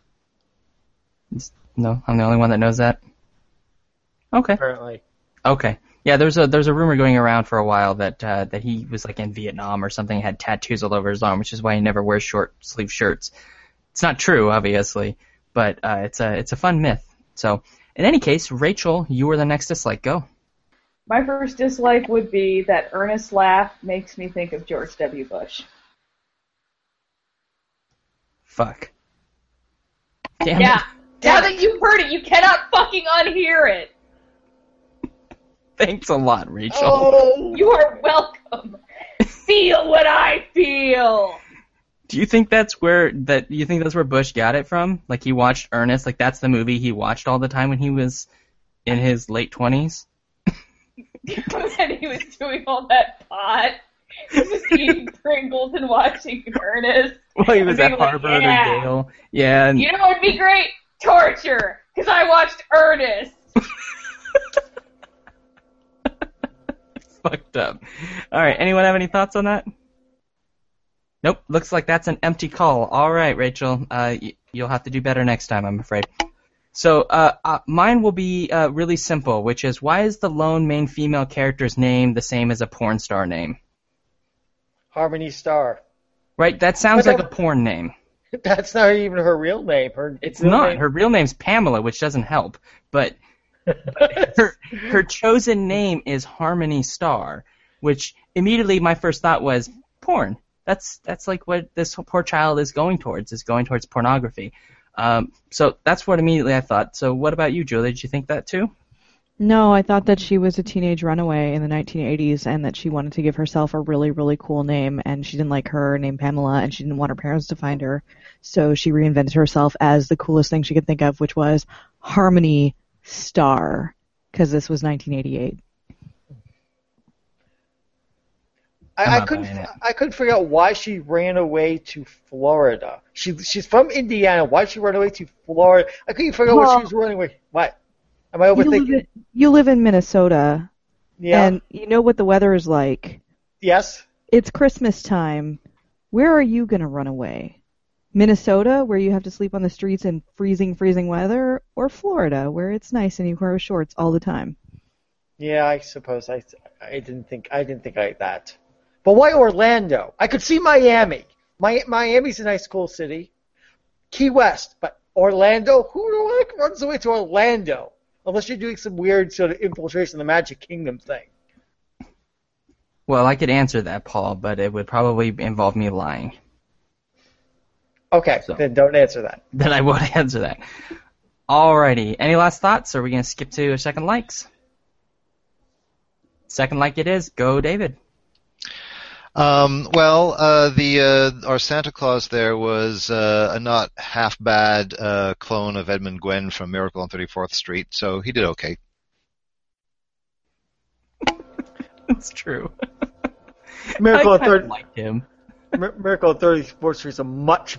No, I'm the only one that knows that? Okay. Apparently. Okay. Yeah, there's a rumor going around for a while that he was like in Vietnam or something, had tattoos all over his arm, which is why he never wears short sleeve shirts. It's not true, obviously, but it's a fun myth. So, in any case, Rachel, you were the next dislike. Go. My first dislike would be that Ernest's laugh makes me think of George W. Bush. Fuck. Damn yeah. it. Now that you've heard it, you cannot fucking unhear it. Thanks a lot, Rachel. Oh, you are welcome. Feel what I feel. Do you think that's where Bush got it from? Like he watched Ernest, like that's the movie he watched all the time when he was in his late 20s? And he was doing all that pot. He was eating Pringles and watching Ernest. Well, he was at Harvard or Yale. Yeah. You know what would be great? Torture. Because I watched Ernest. Fucked up. Alright, anyone have any thoughts on that? Nope, looks like that's an empty call. Alright, Rachel, you'll have to do better next time, I'm afraid. So, mine will be really simple, which is, why is the lone main female character's name the same as a porn star name? Harmony Star. Right, that sounds like a porn name. That's not even her real name. It's not. Her real name's Pamela, which doesn't help. But her chosen name is Harmony Star, which immediately my first thought was porn. That's like what this poor child is going towards pornography. So that's what immediately I thought. So what about you, Julie? Did you think that too? No, I thought that she was a teenage runaway in the 1980s and that she wanted to give herself a really, really cool name, and she didn't like her name Pamela, and she didn't want her parents to find her. So she reinvented herself as the coolest thing she could think of, which was Harmony Star, because this was 1988. I couldn't figure out why she ran away to Florida. She's from Indiana. Why did she run away to Florida? I couldn't figure out what she was running away. What? Am I overthinking? You live in Minnesota. Yeah. And you know what the weather is like. Yes. It's Christmas time. Where are you going to run away? Minnesota, where you have to sleep on the streets in freezing weather, or Florida, where it's nice and you wear shorts all the time? Yeah, I suppose I didn't think like that. But why Orlando? I could see Miami. Miami's a nice, cool city. Key West, but Orlando? Who runs away to Orlando? Unless you're doing some weird sort of infiltration of the Magic Kingdom thing. Well, I could answer that, Paul, but it would probably involve me lying. Okay, then don't answer that. Then I won't answer that. Alrighty. Any last thoughts, or are we going to skip to second likes? Second like it is. Go, David. Our Santa Claus there was a not half bad clone of Edmund Gwenn from Miracle on 34th Street, so he did okay. That's true. Miracle on 34th Street is a much.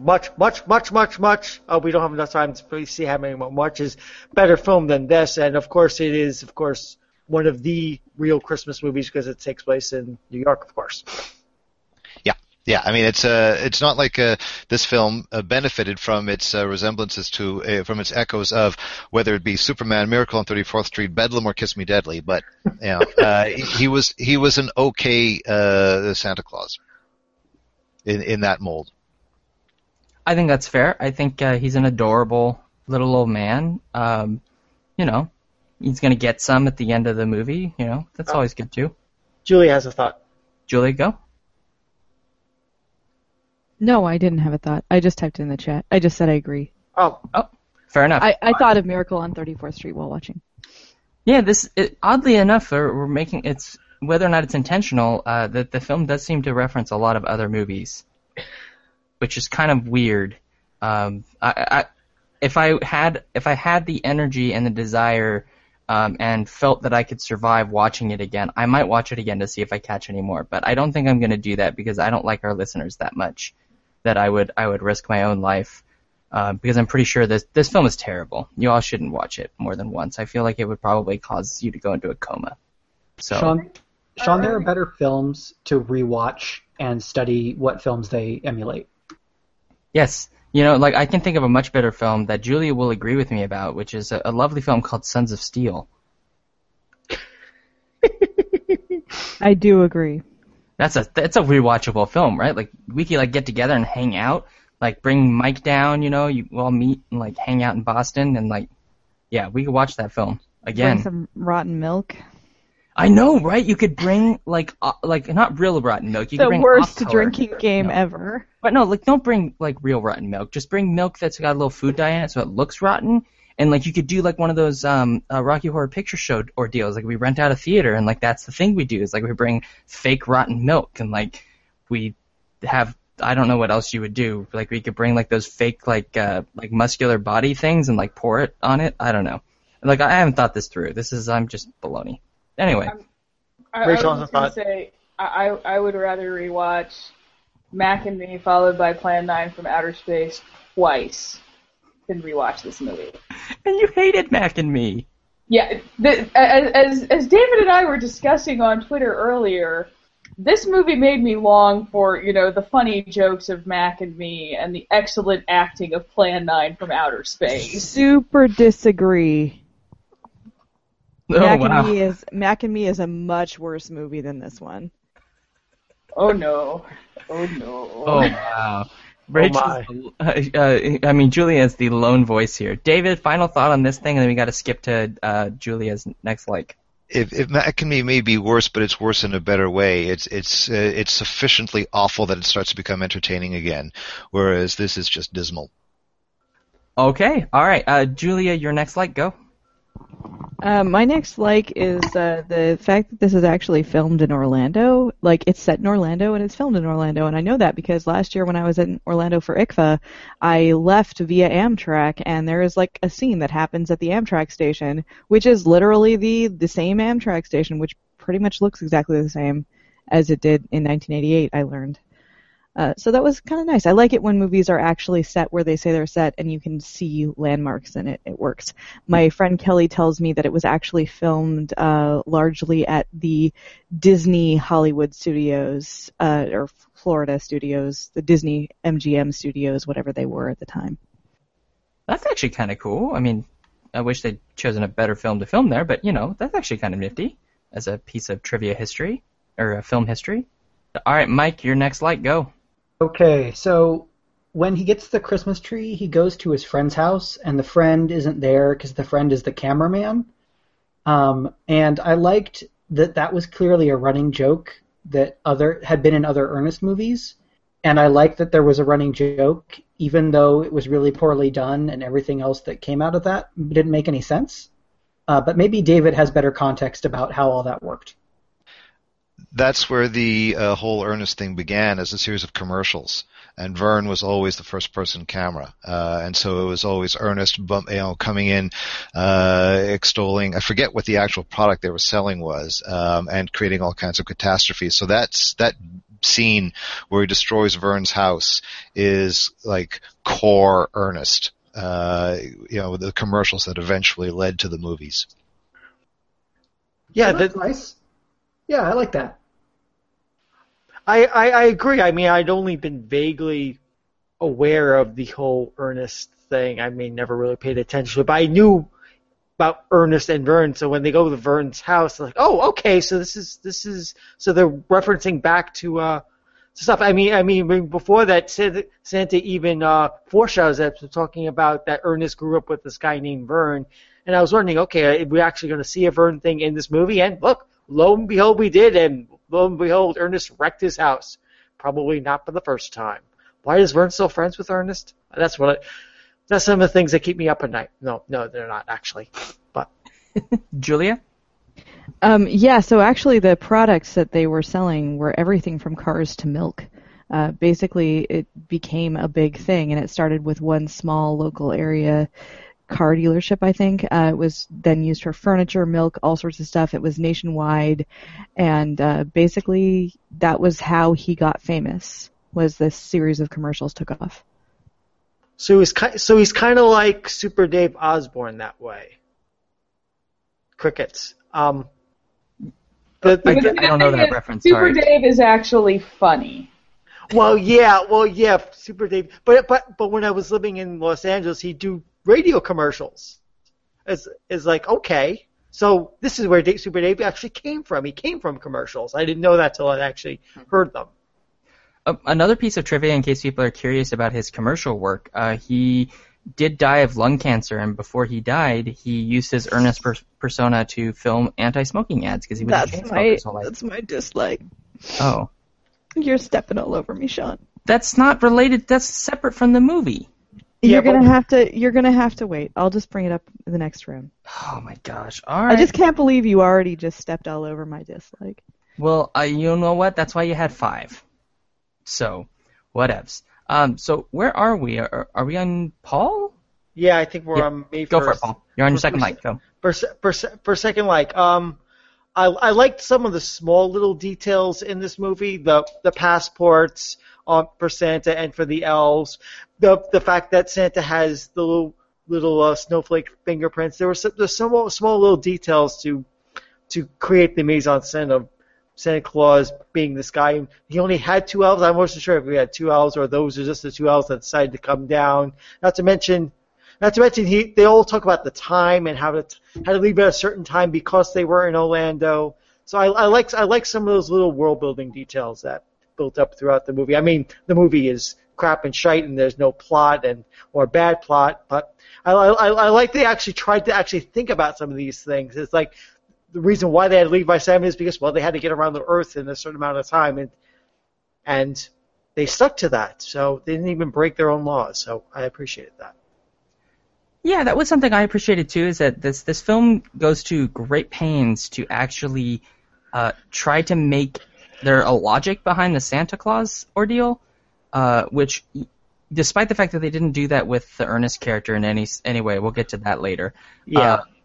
We don't have enough time to see how many much is better film than this, and of course it is, one of the real Christmas movies because it takes place in New York, of course. Yeah. I mean, it's not like this film benefited from its resemblances to, from its echoes of whether it be Superman, Miracle on 34th Street, Bedlam, or Kiss Me Deadly. But he was an okay Santa Claus in that mold. I think that's fair. I think he's an adorable little old man. He's going to get some at the end of the movie. That's always good, too. Julie has a thought. Julie, go. No, I didn't have a thought. I just typed it in the chat. I just said I agree. Oh, fair enough. I thought of Miracle on 34th Street while watching. Yeah, oddly enough, we're making it's whether or not it's intentional. That the film does seem to reference a lot of other movies, which is kind of weird. If I had the energy and the desire, and felt that I could survive watching it again, I might watch it again to see if I catch any more. But I don't think I'm going to do that because I don't like our listeners that much that I would risk my own life because I'm pretty sure this film is terrible. You all shouldn't watch it more than once. I feel like it would probably cause you to go into a coma. So, Sean, there are better films to rewatch and study what films they emulate. Yes. I can think of a much better film that Julia will agree with me about, which is a lovely film called Sons of Steel. I do agree. That's a rewatchable film, right? Like, we could, get together and hang out. Like, bring Mike down, you all meet and, hang out in Boston and, we could watch that film again. Bring some rotten milk. I know, right? You could bring, not real rotten milk. You could bring the worst off-color. drinking game ever. But no, don't bring, real rotten milk. Just bring milk that's got a little food dye in it so it looks rotten. And, you could do, one of those Rocky Horror Picture Show ordeals. We rent out a theater, and, that's the thing we do is, we bring fake rotten milk. And, we have, I don't know what else you would do. We could bring, those fake, muscular body things and, pour it on it. I don't know. I haven't thought this through. I'm just baloney. Anyway. I was just going to say, I would rather rewatch Mac and Me followed by Plan 9 from Outer Space twice than rewatch this movie. And you hated Mac and Me. Yeah, as David and I were discussing on Twitter earlier, this movie made me long for, the funny jokes of Mac and Me and the excellent acting of Plan 9 from Outer Space. Super disagree. Oh, Mac and Me is a much worse movie than this one. Oh no. Oh wow. Rachel, Julia's the lone voice here. David, final thought on this thing, and then we got to skip to Julia's next like. If Mac and Me may be worse, but it's worse in a better way. It's sufficiently awful that it starts to become entertaining again, whereas this is just dismal. Okay, all right, Julia, your next like, go. My next like is the fact that this is actually filmed in Orlando. It's set in Orlando and it's filmed in Orlando, and I know that because last year when I was in Orlando for ICFA, I left via Amtrak, and there is a scene that happens at the Amtrak station, which is literally the same Amtrak station, which pretty much looks exactly the same. as it did in 1988, I learned. So that was kind of nice. I like it when movies are actually set where they say they're set and you can see landmarks in it. It works. My friend Kelly tells me that it was actually filmed largely at the Disney Hollywood Studios, or Florida Studios, the Disney MGM Studios, whatever they were at the time. That's actually kind of cool. I mean, I wish they'd chosen a better film to film there, but, that's actually kind of nifty as a piece of trivia history, or film history. All right, Mike, your next light, go. Okay, so when he gets the Christmas tree, he goes to his friend's house, and the friend isn't there because the friend is the cameraman. And I liked that was clearly a running joke that had been in other Ernest movies, and I liked that there was a running joke, even though it was really poorly done and everything else that came out of that didn't make any sense. But maybe David has better context about how all that worked. That's where the whole Ernest thing began, as a series of commercials, and Vern was always the first-person camera, and so it was always Ernest, coming in, extolling. I forget what the actual product they were selling was, and creating all kinds of catastrophes. So that scene where he destroys Vern's house is like core Ernest. The commercials that eventually led to the movies. Yeah, that's nice. Yeah, I like that. I agree. I mean, I'd only been vaguely aware of the whole Ernest thing. I mean, never really paid attention to it, but I knew about Ernest and Vern. So when they go to Vern's house, they're like, oh, okay, so this is so they're referencing back to stuff. I mean, before that, Santa even foreshadows that, talking about that Ernest grew up with this guy named Vern, and I was wondering, okay, are we actually going to see a Vern thing in this movie? And look, lo and behold, we did, and lo and behold, Ernest wrecked his house. Probably not for the first time. Why is Vern still friends with Ernest? That's some of the things that keep me up at night. No, they're not actually. But Julia? Yeah, so actually the products that they were selling were everything from cars to milk. Basically, it became a big thing, and it started with one small local area car dealership, I think. It was then used for furniture, milk, all sorts of stuff. It was nationwide, and basically that was how he got famous, was this series of commercials took off. So he's kind of like Super Dave Osborne that way. Crickets. I don't know that reference. Super Dave is actually funny. Well, yeah, Super Dave. But when I was living in Los Angeles, he'd do radio commercials. It's like, okay, so this is where Super Dave actually came from. He came from commercials. I didn't know that till I actually heard them. Another piece of trivia, in case people are curious about his commercial work, he did die of lung cancer, and before he died, he used his Ernest persona to film anti-smoking ads because he was a chain smoker his whole life. That's my dislike. Oh. You're stepping all over me, Sean. That's not related. That's separate from the movie. You're gonna have to wait. I'll just bring it up in the next room. Oh my gosh! All right. I just can't believe you already just stepped all over my dislike. Well, you know what? That's why you had 5. So, whatevs. So where are we? Are we on Paul? Yeah, I think we're on me first. Go for it, Paul. You're on your second like. Go. For second like. I liked some of the small little details in this movie. The passports for Santa and for the elves. The fact that Santa has the little snowflake fingerprints. There were some small little details to create the mise en scène of Santa Claus being this guy. He only had 2 elves. I wasn't sure if we had 2 elves or those are just the 2 elves that decided to come down. Not to mention, they all talk about the time and how to leave at a certain time because they were in Orlando. So I like some of those little world building details that built up throughout the movie. I mean, the movie is crap and shite and there's no plot or bad plot, but I like they actually tried to actually think about some of these things. It's like the reason why they had to leave by 7 is because, well, they had to get around the Earth in a certain amount of time, and they stuck to that. So they didn't even break their own laws. So I appreciated that. Yeah, that was something I appreciated too. Is that this film goes to great pains to actually try to make there a logic behind the Santa Claus ordeal, which, despite the fact that they didn't do that with the Ernest character in any way, we'll get to that later. Yeah.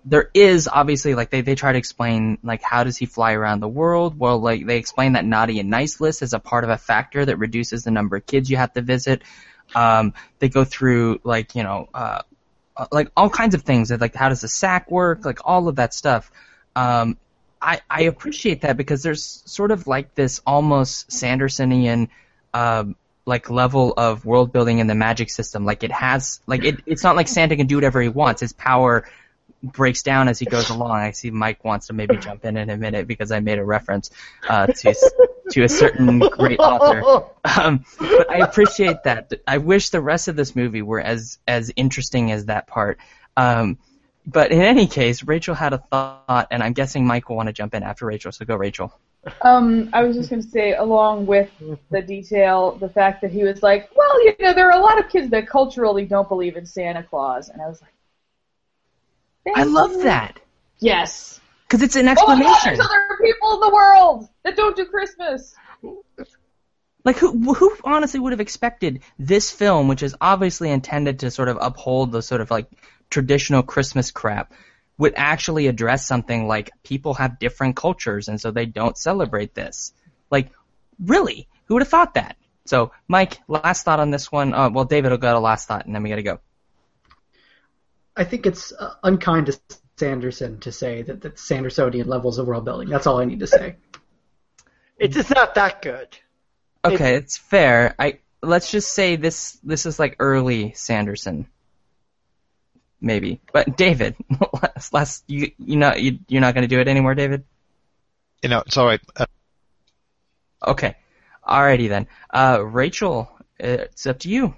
there is obviously, like, they try to explain, like, how does he fly around the world? Well, like, they explain that naughty and nice list is a part of a factor that reduces the number of kids you have to visit. They go through, like, like all kinds of things, like how does the sack work, like all of that stuff. I appreciate that because there's sort of like this almost Sandersonian like level of world building in the magic system. Like it has, like it's not like Santa can do whatever he wants. His power breaks down as he goes along. I see Mike wants to maybe jump in a minute because I made a reference to a certain great author. But I appreciate that. I wish the rest of this movie were as interesting as that part. But in any case, Rachel had a thought, and I'm guessing Mike will want to jump in after Rachel, so go, Rachel. I was just going to say, along with the detail, the fact that he was like, well, there are a lot of kids that culturally don't believe in Santa Claus, and I was like, I love that. Yes. Because it's an explanation. Oh, there's other people in the world that don't do Christmas. Like, who honestly would have expected this film, which is obviously intended to sort of uphold the sort of, like, traditional Christmas crap, would actually address something like people have different cultures and so they don't celebrate this. Like, really? Who would have thought that? So, Mike, last thought on this one. Well, David will go to last thought, and then we got to go. I think it's unkind to Sanderson to say that Sandersonian levels of world building. That's all I need to say. It's just not that good. Okay, it's fair. Let's just say this is like early Sanderson. Maybe. But David, you're not going to do it anymore, David? It's all right. Okay. Alrighty then. Rachel, it's up to you.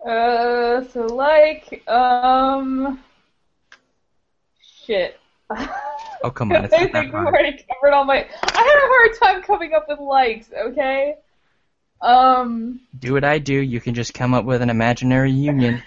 Shit. Oh, come on. It's I not that think we've hard. already covered all my... I had a hard time coming up with likes, okay? Do what I do. You can just come up with an imaginary union.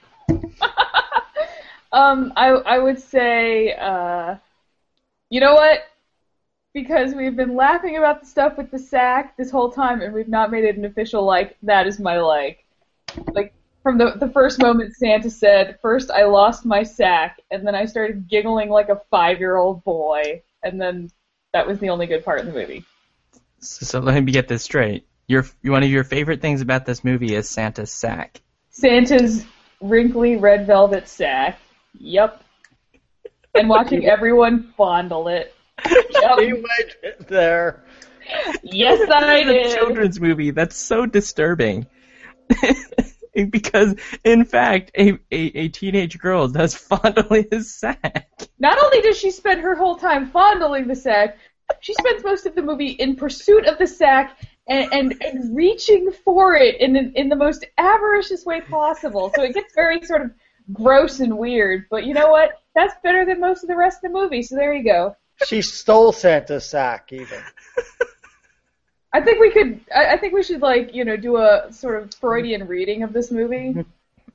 I would say, you know what? Because we've been laughing about the stuff with the sack this whole time, and we've not made it an official like, that is my like. Like, from the first moment Santa said, first I lost my sack, and then I started giggling like a 5-year-old boy, and then that was the only good part in the movie. So let me get this straight. One of your favorite things about this movie is Santa's sack. Santa's wrinkly red velvet sack. Yep. And watching everyone fondle it. Yep. You went there. Yes, I did. It's a children's movie. That's so disturbing. Because, in fact, a teenage girl does fondle his sack. Not only does she spend her whole time fondling the sack, she spends most of the movie in pursuit of the sack and reaching for it in the most avaricious way possible. So it gets very sort of gross and weird. But you know what? That's better than most of the rest of the movie, so there you go. She stole Santa's sack, even. I think we should do a sort of Freudian reading of this movie.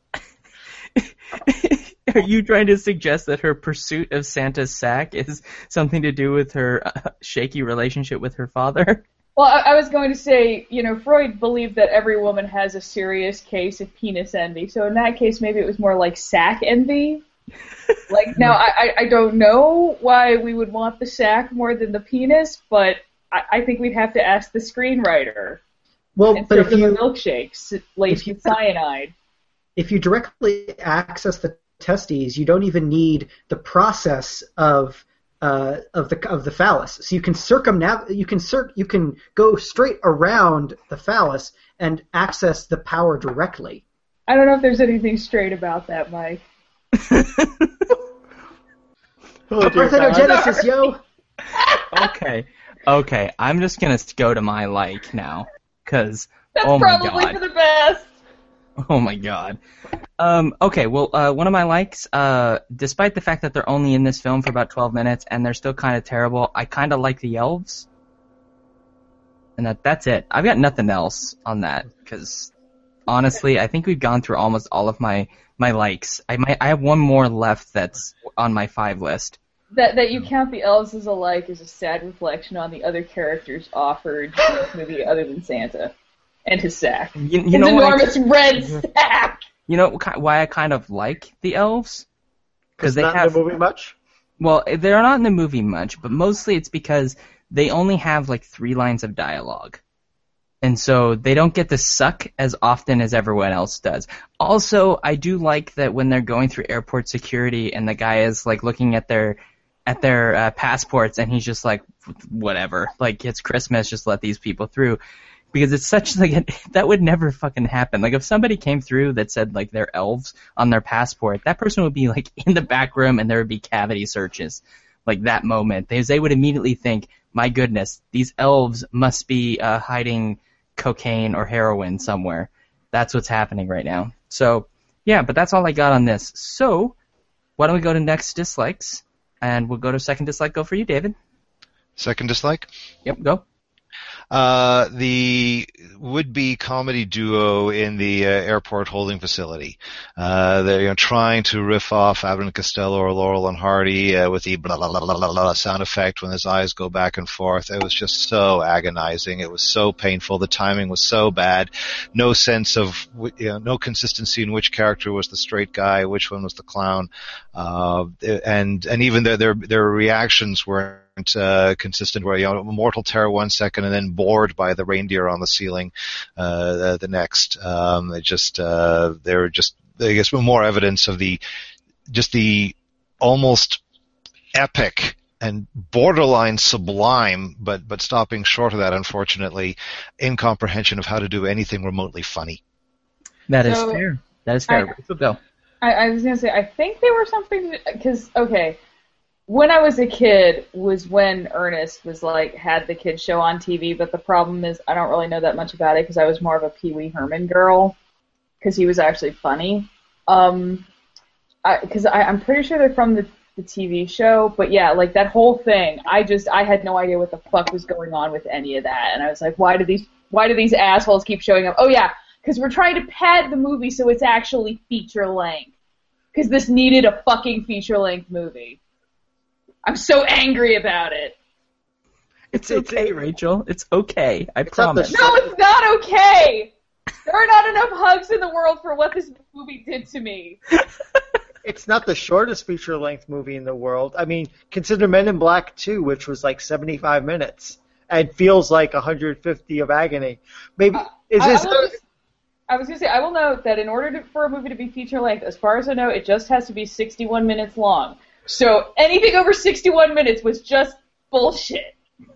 Are you trying to suggest that her pursuit of Santa's sack is something to do with her shaky relationship with her father? Well, I was going to say, Freud believed that every woman has a serious case of penis envy. So in that case, maybe it was more like sack envy. Now, I don't know why we would want the sack more than the penis, but I think we'd have to ask the screenwriter. Well, but if you milkshakes laced with cyanide. If you directly access the testes, you don't even need the process of the phallus. So you can you can go straight around the phallus and access the power directly. I don't know if there's anything straight about that, Mike. Parthenogenesis, yo. Okay, I'm just gonna go to my like now, cause that's oh my probably god. for the best. Oh my god. Okay, well, one of my likes, despite the fact that they're only in this film for about 12 minutes and they're still kind of terrible, I kind of like the elves. And that's it. I've got nothing else on that, because honestly, I think we've gone through almost all of my likes. I have one more left that's on my 5 list. That you count the elves as a like is a sad reflection on the other characters offered in this movie other than Santa and his sack. His enormous red sack. You know why I kind of like the elves? Because they have the movie much. Well, they're not in the movie much, but mostly it's because they only have like 3 lines of dialogue. And so they don't get to suck as often as everyone else does. Also, I do like that when they're going through airport security and the guy is like looking at their passports and he's just like, whatever, like it's Christmas, just let these people through. Because it's such like that would never fucking happen. Like if somebody came through that said like they're elves on their passport, that person would be like in the back room and there would be cavity searches. Like that moment, they would immediately think, my goodness, these elves must be hiding cocaine or heroin somewhere. That's what's happening right now. So yeah, but that's all I got on this. So why don't we go to next dislikes, and we'll go to second dislike. Go for you, David. Second dislike? Yep, go. The would-be comedy duo in the airport holding facility. They're trying to riff off Abbott and Costello or Laurel and Hardy with the blah, blah, blah, blah, blah, blah sound effect when his eyes go back and forth. It was just so agonizing. It was so painful. The timing was so bad. No sense of, no consistency in which character was the straight guy, which one was the clown. And even their reactions weren't consistent, where mortal terror 1 second and then bored by the reindeer on the ceiling the next. They're just, I guess, more evidence of the almost epic and borderline sublime, but stopping short of that, unfortunately, incomprehension of how to do anything remotely funny. That is fair. That is fair. Go. I was going to say, I think they were something, because, okay, when I was a kid was when Ernest was like, had the kids show on TV, but the problem is I don't really know that much about it because I was more of a Pee Wee Herman girl, because he was actually funny. Because I'm pretty sure they're from the TV show, but yeah, like that whole thing, I had no idea what the fuck was going on with any of that, and I was like, why do these assholes keep showing up? Oh yeah, because we're trying to pad the movie so it's actually feature length, because this needed a fucking feature length movie. I'm so angry about it. It's okay, Rachel. It's okay. I promise. No, it's not okay. There are not enough hugs in the world for what this movie did to me. It's not the shortest feature-length movie in the world. I mean, consider Men in Black 2, which was like 75 minutes, and feels like 150 of agony. Maybe I was going to say, I will note that in order for a movie to be feature-length, as far as I know, it just has to be 61 minutes long. So anything over 61 minutes was just bullshit.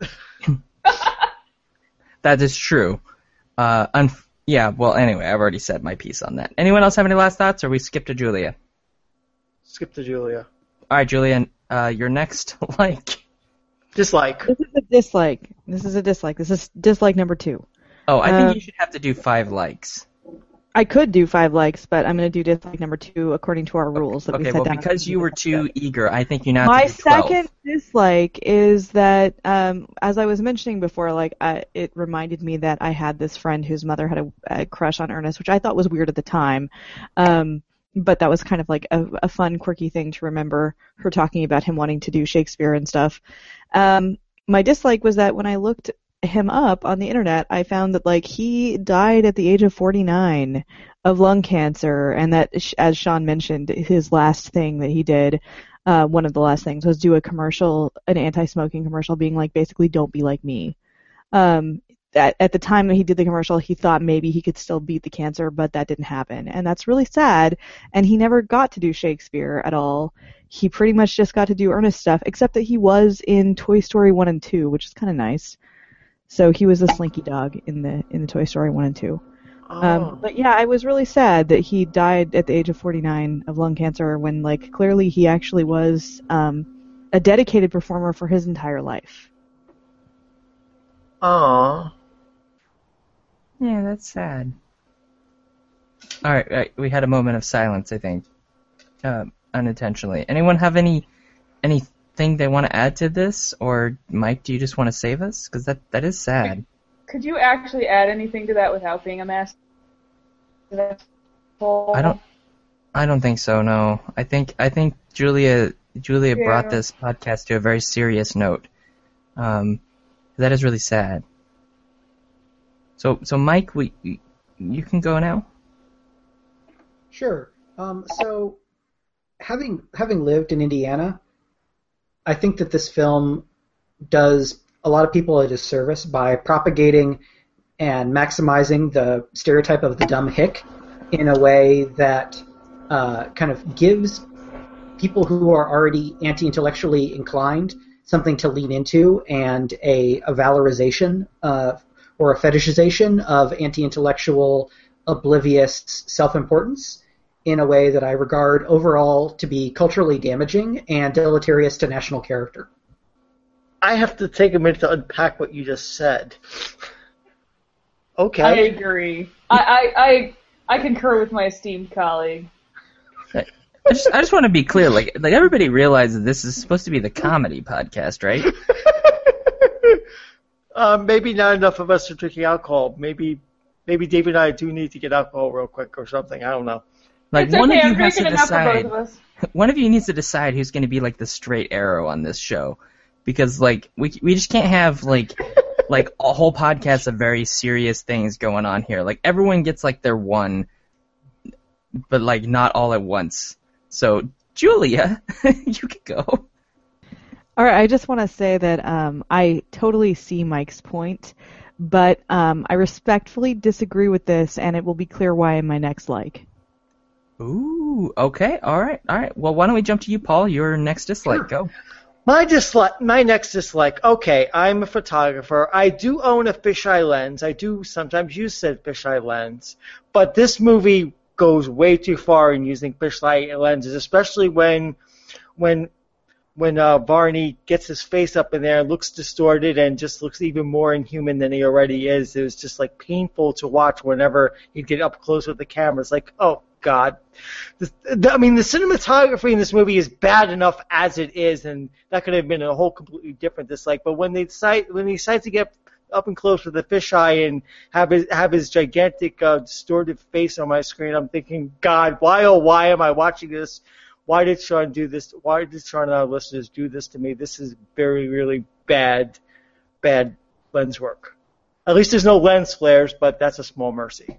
That is true. Yeah, well, anyway, I've already said my piece on that. Anyone else have any last thoughts, or we skip to Julia? Skip to Julia. All right, Julia, your next dislike. This is a dislike. This is dislike number 2. Oh, I think you should have to do 5 likes. I could do 5 likes, but I'm going to do dislike number 2 according to our rules. That we set down. Because you were too eager, I think you now have to do 12. My second dislike is that, as I was mentioning before, it reminded me that I had this friend whose mother had a crush on Ernest, which I thought was weird at the time. But that was kind of like a fun, quirky thing to remember her talking about him wanting to do Shakespeare and stuff. My dislike was that when I looked him up on the internet, I found that he died at the age of 49 of lung cancer, and that, as Sean mentioned, his last thing that he did, one of the last things, was do an anti-smoking commercial, being like, basically, don't be like me. At the time that he did the commercial, he thought maybe he could still beat the cancer, but that didn't happen, and that's really sad. And he never got to do Shakespeare at all. He pretty much just got to do Ernest stuff, except that he was in Toy Story 1 and 2, which is kind of nice. So he was the Slinky Dog in the Toy Story 1 and 2. But yeah, I was really sad that he died at the age of 49 of lung cancer when, clearly he actually was a dedicated performer for his entire life. Aww. Yeah, that's sad. All right, we had a moment of silence, I think, unintentionally. Anyone have anything they want to add to this, or Mike, do you just want to save us? Because that is sad. Could you actually add anything to that without being a master? I don't think so. No, I think Julia brought this podcast to a very serious note. That is really sad. So Mike, you can go now. Sure. So having lived in Indiana, I think that this film does a lot of people a disservice by propagating and maximizing the stereotype of the dumb hick in a way that kind of gives people who are already anti-intellectually inclined something to lean into, and a valorization or a fetishization of anti-intellectual, oblivious self-importance in a way that I regard overall to be culturally damaging and deleterious to national character. I have to take a minute to unpack what you just said. Okay. I agree. I concur with my esteemed colleague. I just want to be clear, like everybody realizes this is supposed to be the comedy podcast, right? Maybe not enough of us are drinking alcohol. Maybe Dave and I do need to get alcohol real quick or something. I don't know. Like it's one okay, of you I'm has to drinking enough for decide. both of us. One of you needs to decide who's going to be like the straight arrow on this show, because like we just can't have like a whole podcast of very serious things going on here. Like everyone gets like their one, but like not all at once. So Julia, you can go. All right, I just want to say that I totally see Mike's point, but I respectfully disagree with this, and it will be clear why in my next like. Ooh, okay, all right. Well, why don't we jump to you, Paul? Your next dislike, go. My next dislike. Okay, I'm a photographer. I do own a fisheye lens. I do sometimes use said fisheye lens, but this movie goes way too far in using fisheye lenses, especially when Varney gets his face up in there, looks distorted, and just looks even more inhuman than he already is. It was just like painful to watch whenever he'd get up close with the camera. It's like, oh God. The cinematography in this movie is bad enough as it is, and that could have been a whole completely different dislike. But when he decides to get up and close with the fisheye and have his gigantic distorted face on my screen, I'm thinking, God, why am I watching this? Why did Sean do this? Why did Sean and our listeners do this to me? This is very, really bad lens work. At least there's no lens flares, but that's a small mercy.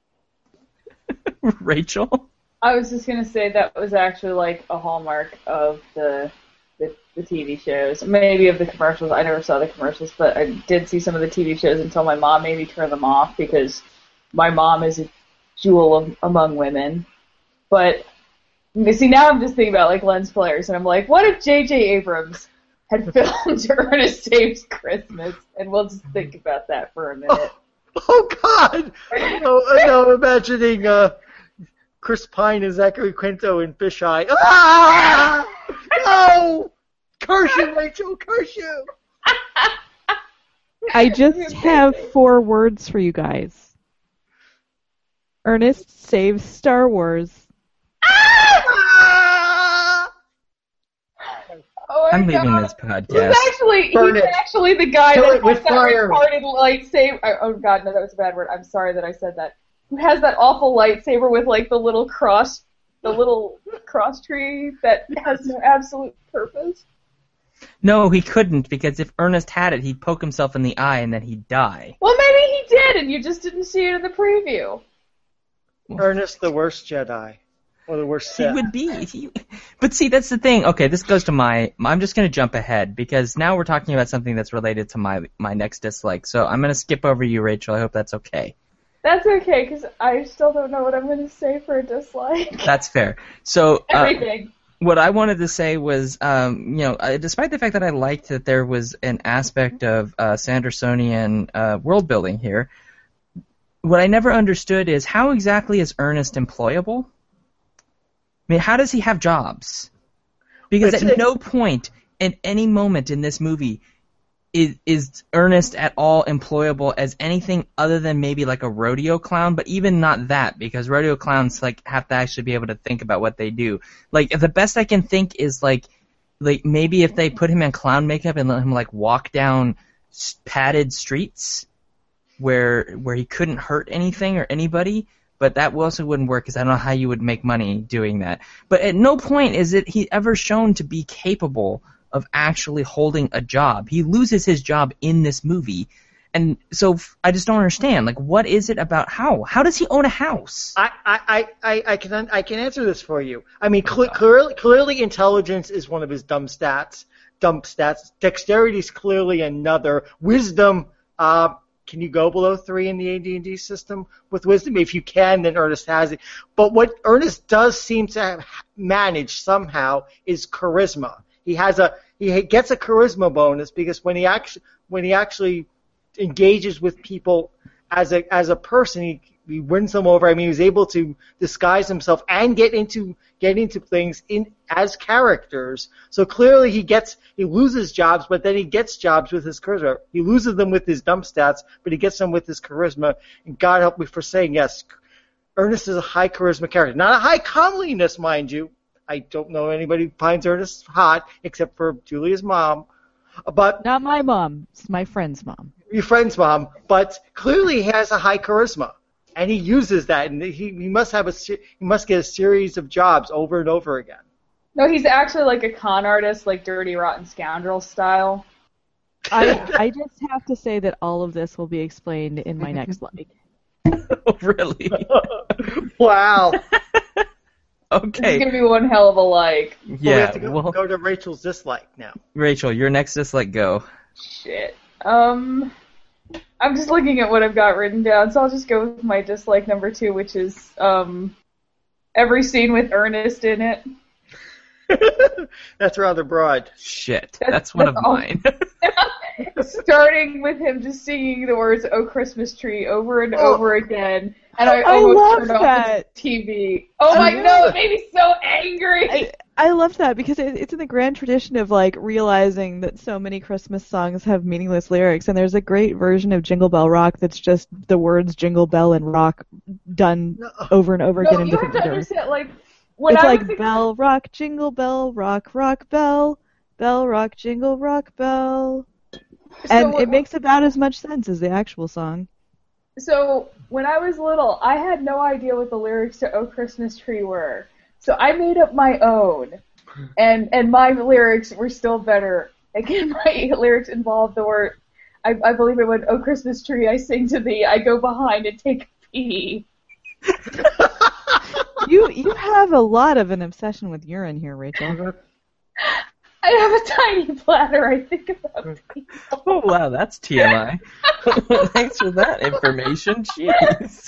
Rachel? I was just going to say that was actually like a hallmark of the TV shows. Maybe of the commercials. I never saw the commercials, but I did see some of the TV shows until my mom made me turn them off because my mom is a jewel among women. But see, now I'm just thinking about like lens flares, and I'm like, what if J.J. Abrams had filmed Ernest Saves Christmas? And we'll just think about that for a minute. Oh God! I'm imagining Chris Pine and Zachary Quinto in Fisheye. Ah! No! Curse you, Rachel! Curse you! I just have 4 words for you guys. Ernest saves Star Wars. Oh I'm leaving this podcast. He's actually the guy Kill that it with has that fire. retarded lightsaber. Oh God, no, that was a bad word. I'm sorry that I said that. Who has that awful lightsaber with like the little cross tree that has no absolute purpose? No, he couldn't, because if Ernest had it, he'd poke himself in the eye and then he'd die. Well, maybe he did, and you just didn't see it in the preview. Ernest, the worst Jedi. Or the worst Sith. He would be. But see, that's the thing. Okay, this goes to I'm just going to jump ahead, because now we're talking about something that's related to my next dislike. So I'm going to skip over you, Rachel. I hope that's okay. That's okay, because I still don't know what I'm going to say for a dislike. That's fair. So Everything. What I wanted to say was, despite the fact that I liked that there was an aspect of Sandersonian world building here, what I never understood is how exactly is Ernest employable? I mean, how does he have jobs? Because at no point in any moment in this movie is Ernest at all employable as anything other than maybe like a rodeo clown, but even not that, because rodeo clowns like have to actually be able to think about what they do. Like the best I can think is like maybe if they put him in clown makeup and let him like walk down padded streets where he couldn't hurt anything or anybody. But that also wouldn't work, because I don't know how you would make money doing that. But at no point is he ever shown to be capable of actually holding a job. He loses his job in this movie, And so I just don't understand. Like, what is it about how? How does he own a house? I can answer this for you. I mean, clearly intelligence is one of his dumb stats. Dexterity is clearly another. Wisdom, can you go below 3 in the AD&D system with wisdom? If you can, then Ernest has it. But what Ernest does seem to manage somehow is charisma. He gets a charisma bonus because when he actually engages with people as a person, he wins them over. I mean, he was able to disguise himself and get into things as characters. So clearly he loses jobs, but then he gets jobs with his charisma. He loses them with his dumb stats, but he gets them with his charisma. And God help me for saying yes, Ernest is a high charisma character, not a high comeliness, mind you. I don't know anybody who finds Ernest hot except for Julia's mom. But not my mom. It's my friend's mom. Your friend's mom. But clearly he has a high charisma. And he uses that, and he must get a series of jobs over and over again. No, he's actually like a con artist, like Dirty Rotten Scoundrel style. I just have to say that all of this will be explained in my next like. Oh, really? Wow. Okay. It's gonna be one hell of a like. Yeah. We have to go to Rachel's dislike now. Rachel, your next dislike, go. Shit. I'm just looking at what I've got written down, so I'll just go with my dislike number 2, which is every scene with Ernest in it. That's rather broad. Shit, that's one of mine. Starting with him just singing the words "Oh Christmas Tree" over and over again, and I almost turned off the TV. Oh my god, it made me so angry. I love that because it's in the grand tradition of like realizing that so many Christmas songs have meaningless lyrics, and there's a great version of Jingle Bell Rock that's just the words Jingle Bell and Rock done over and over again in different terms. When it's like bell, rock, jingle, bell, rock, rock, bell, bell, rock, jingle, rock, bell. And it makes about as much sense as the actual song. So when I was little, I had no idea what the lyrics to "Oh Christmas Tree" were. So I made up my own, and my lyrics were still better. Again, my lyrics involved the word, I believe it went, "Oh Christmas tree, I sing to thee, I go behind and take a pee." You have a lot of an obsession with urine here, Rachel. I have a tiny bladder, I think about people. Oh wow, that's TMI. Thanks for that information, jeez.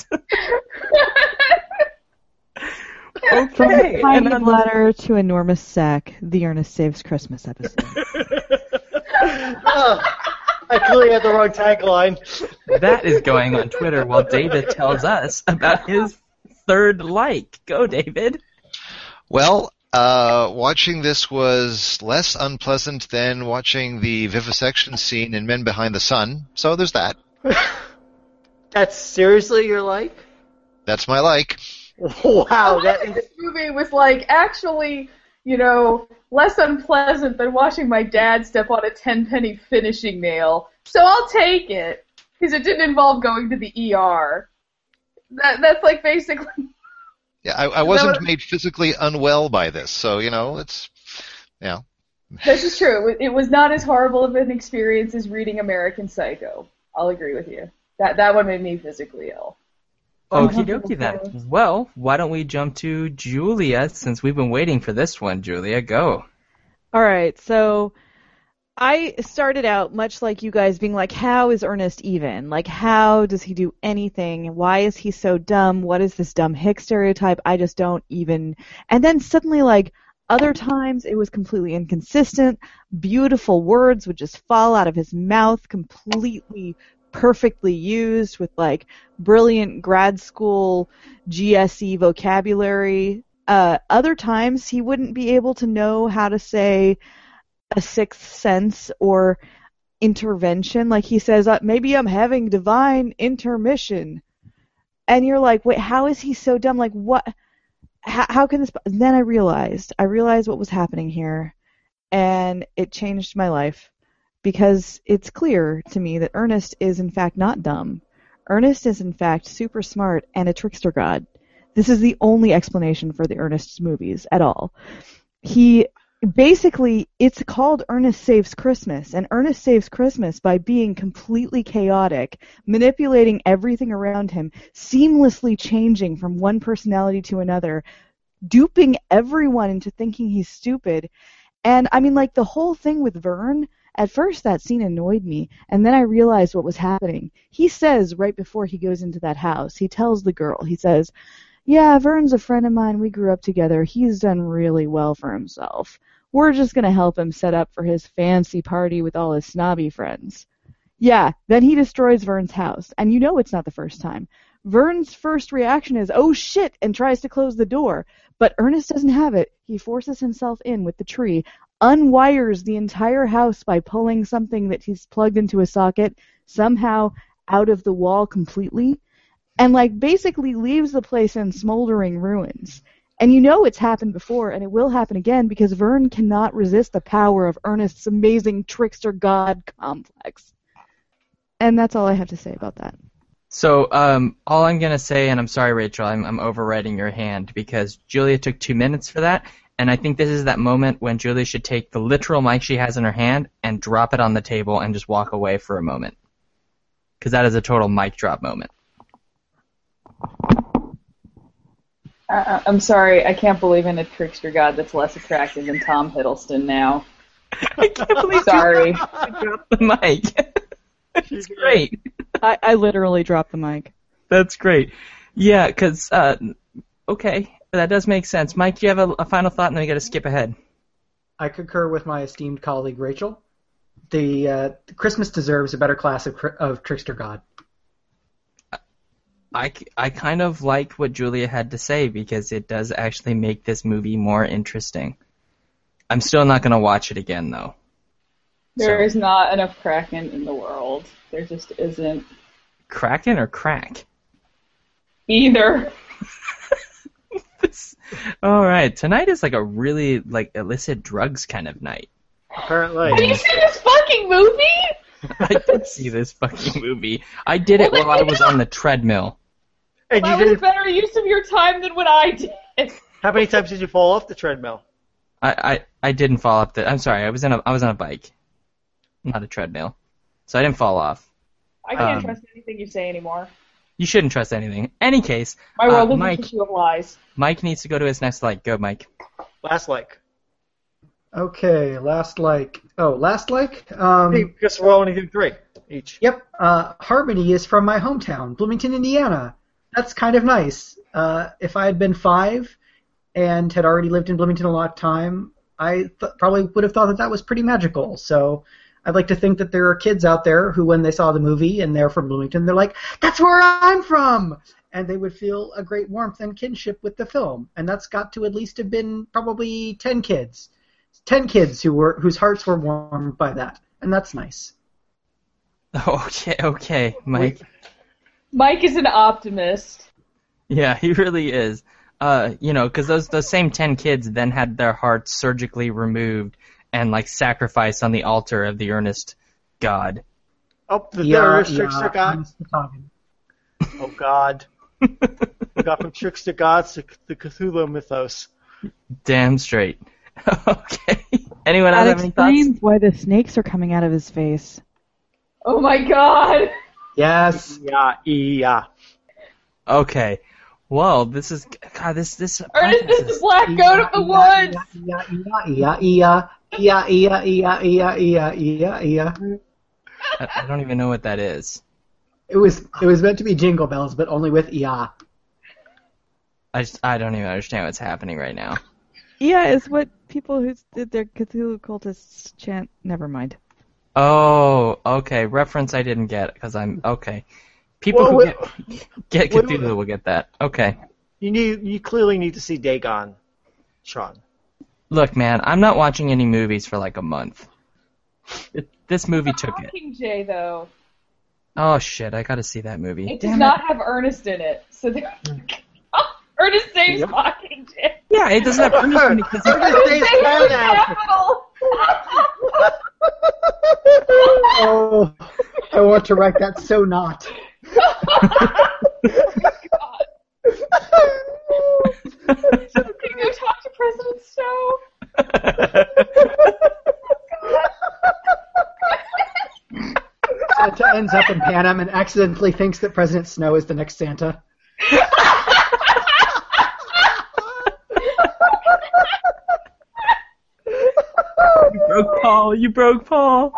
Okay. From a tiny bladder to enormous sack, the Ernest Saves Christmas episode. I clearly had the wrong tagline. That is going on Twitter while David tells us about his third like. Go, David. Well, watching this was less unpleasant than watching the vivisection scene in Men Behind the Sun, so there's that. That's seriously your like? That's my like. Wow, this movie was like actually, less unpleasant than watching my dad step on a 10-penny finishing nail. So I'll take it because it didn't involve going to the ER. That's like basically. Yeah, I wasn't made physically unwell by this, so it's, This is true. It was not as horrible of an experience as reading American Psycho. I'll agree with you. That one made me physically ill. Okie dokie then. Well, why don't we jump to Julia, since we've been waiting for this one. Julia, go. Alright, so I started out much like you guys being like, how is Ernest even? Like, how does he do anything? Why is he so dumb? What is this dumb hick stereotype? I just don't even... And then suddenly, like, other times it was completely inconsistent. Beautiful words would just fall out of his mouth, completely perfectly used with like brilliant grad school GSE vocabulary. Other times he wouldn't be able to know how to say a sixth sense or intervention. Like he says, maybe I'm having divine intermission. And you're like, wait, how is he so dumb? Like what? How can this? And then I realized what was happening here, and it changed my life. Because it's clear to me that Ernest is in fact not dumb. Ernest is in fact super smart and a trickster god. This is the only explanation for the Ernest movies at all. basically, it's called Ernest Saves Christmas, and Ernest saves Christmas by being completely chaotic, manipulating everything around him, seamlessly changing from one personality to another, duping everyone into thinking he's stupid. And, I mean, like, the whole thing with Vern, at first that scene annoyed me, and then I realized what was happening. He says, right before he goes into that house, he tells the girl, he says, "Yeah, Vern's a friend of mine, we grew up together, he's done really well for himself. We're just going to help him set up for his fancy party with all his snobby friends." Yeah, then he destroys Vern's house, and you know it's not the first time. Vern's first reaction is, "Oh shit," and tries to close the door. But Ernest doesn't have it. He forces himself in with the tree, unwires the entire house by pulling something that he's plugged into a socket somehow out of the wall completely, and like basically leaves the place in smoldering ruins. And you know it's happened before, and it will happen again, because Vern cannot resist the power of Ernest's amazing trickster god complex. And that's all I have to say about that. So, all I'm going to say, and I'm sorry, Rachel, I'm overriding your hand, because Julia took 2 minutes for that, and I think this is that moment when Julia should take the literal mic she has in her hand and drop it on the table and just walk away for a moment. Because that is a total mic drop moment. I'm sorry, I can't believe in a trickster god that's less attractive than Tom Hiddleston now. I can't believe sorry. you dropped the mic. That's great. I literally dropped the mic. That's great. Yeah, because, okay, that does make sense. Mike, do you have a final thought, and then we got to skip ahead? I concur with my esteemed colleague Rachel. The Christmas deserves a better class of trickster god. I kind of liked what Julia had to say, because it does actually make this movie more interesting. I'm still not going to watch it again, though. There is not enough Kraken in the world. There just isn't. Kraken or crack? Either. All right, tonight is like a really illicit drugs kind of night. Apparently. Have you seen this fucking movie? I did see this fucking movie. I did it while I was on the treadmill. And that was a better use of your time than what I did. How many times did you fall off the treadmill? I didn't fall off I'm sorry, I was on a bike, not a treadmill, so I didn't fall off. I can't trust anything you say anymore. You shouldn't trust anything. Any case, my world is Mike, a tissue of lies. Mike needs to go to his next like. Go, Mike. Last like. Okay, last like. Oh, last like? Because we're only doing 3 each. Yep. Harmony is from my hometown, Bloomington, Indiana. That's kind of nice. If I had been 5 and had already lived in Bloomington a lot of time, I probably would have thought that was pretty magical. So I'd like to think that there are kids out there who, when they saw the movie and they're from Bloomington, they're like, "That's where I'm from!" And they would feel a great warmth and kinship with the film. And that's got to at least have been probably 10 kids. 10 kids whose hearts were warmed by that. And that's nice. Okay, Mike. Mike is an optimist. Yeah, he really is. Because those same 10 kids then had their hearts surgically removed and sacrificed on the altar of the Ernest god. Oh, the Ernest trickster god. Oh God. We got from trickster gods to the Cthulhu mythos. Damn straight. Okay. Anyone else have any thoughts? That explains why the snakes are coming out of his face. Oh my God. Yes. Yeah. Okay. Well, this is this. Ernest is the black goat of the woods. I don't even know what that is. It was meant to be Jingle Bells, but only with "ia." I don't even understand what's happening right now. Yeah, is what people who did their Cthulhu cultists chant. Never mind. Oh, okay. Reference I didn't get because I'm okay. People who get Cthulhu will get that. Okay. You clearly need to see Dagon, Sean. Look, man, I'm not watching any movies for like a month. This movie took it. Mockingjay, though. Oh shit! I gotta see that movie. It does not have Ernest in it, so Ernest saves Mockingjay. Yeah, it doesn't have Ernest in it because Ernest saves capital. Oh, I want to write that so not. Can you go talk to President Snow? Santa ends up in Panem and accidentally thinks that President Snow is the next Santa. You broke Paul.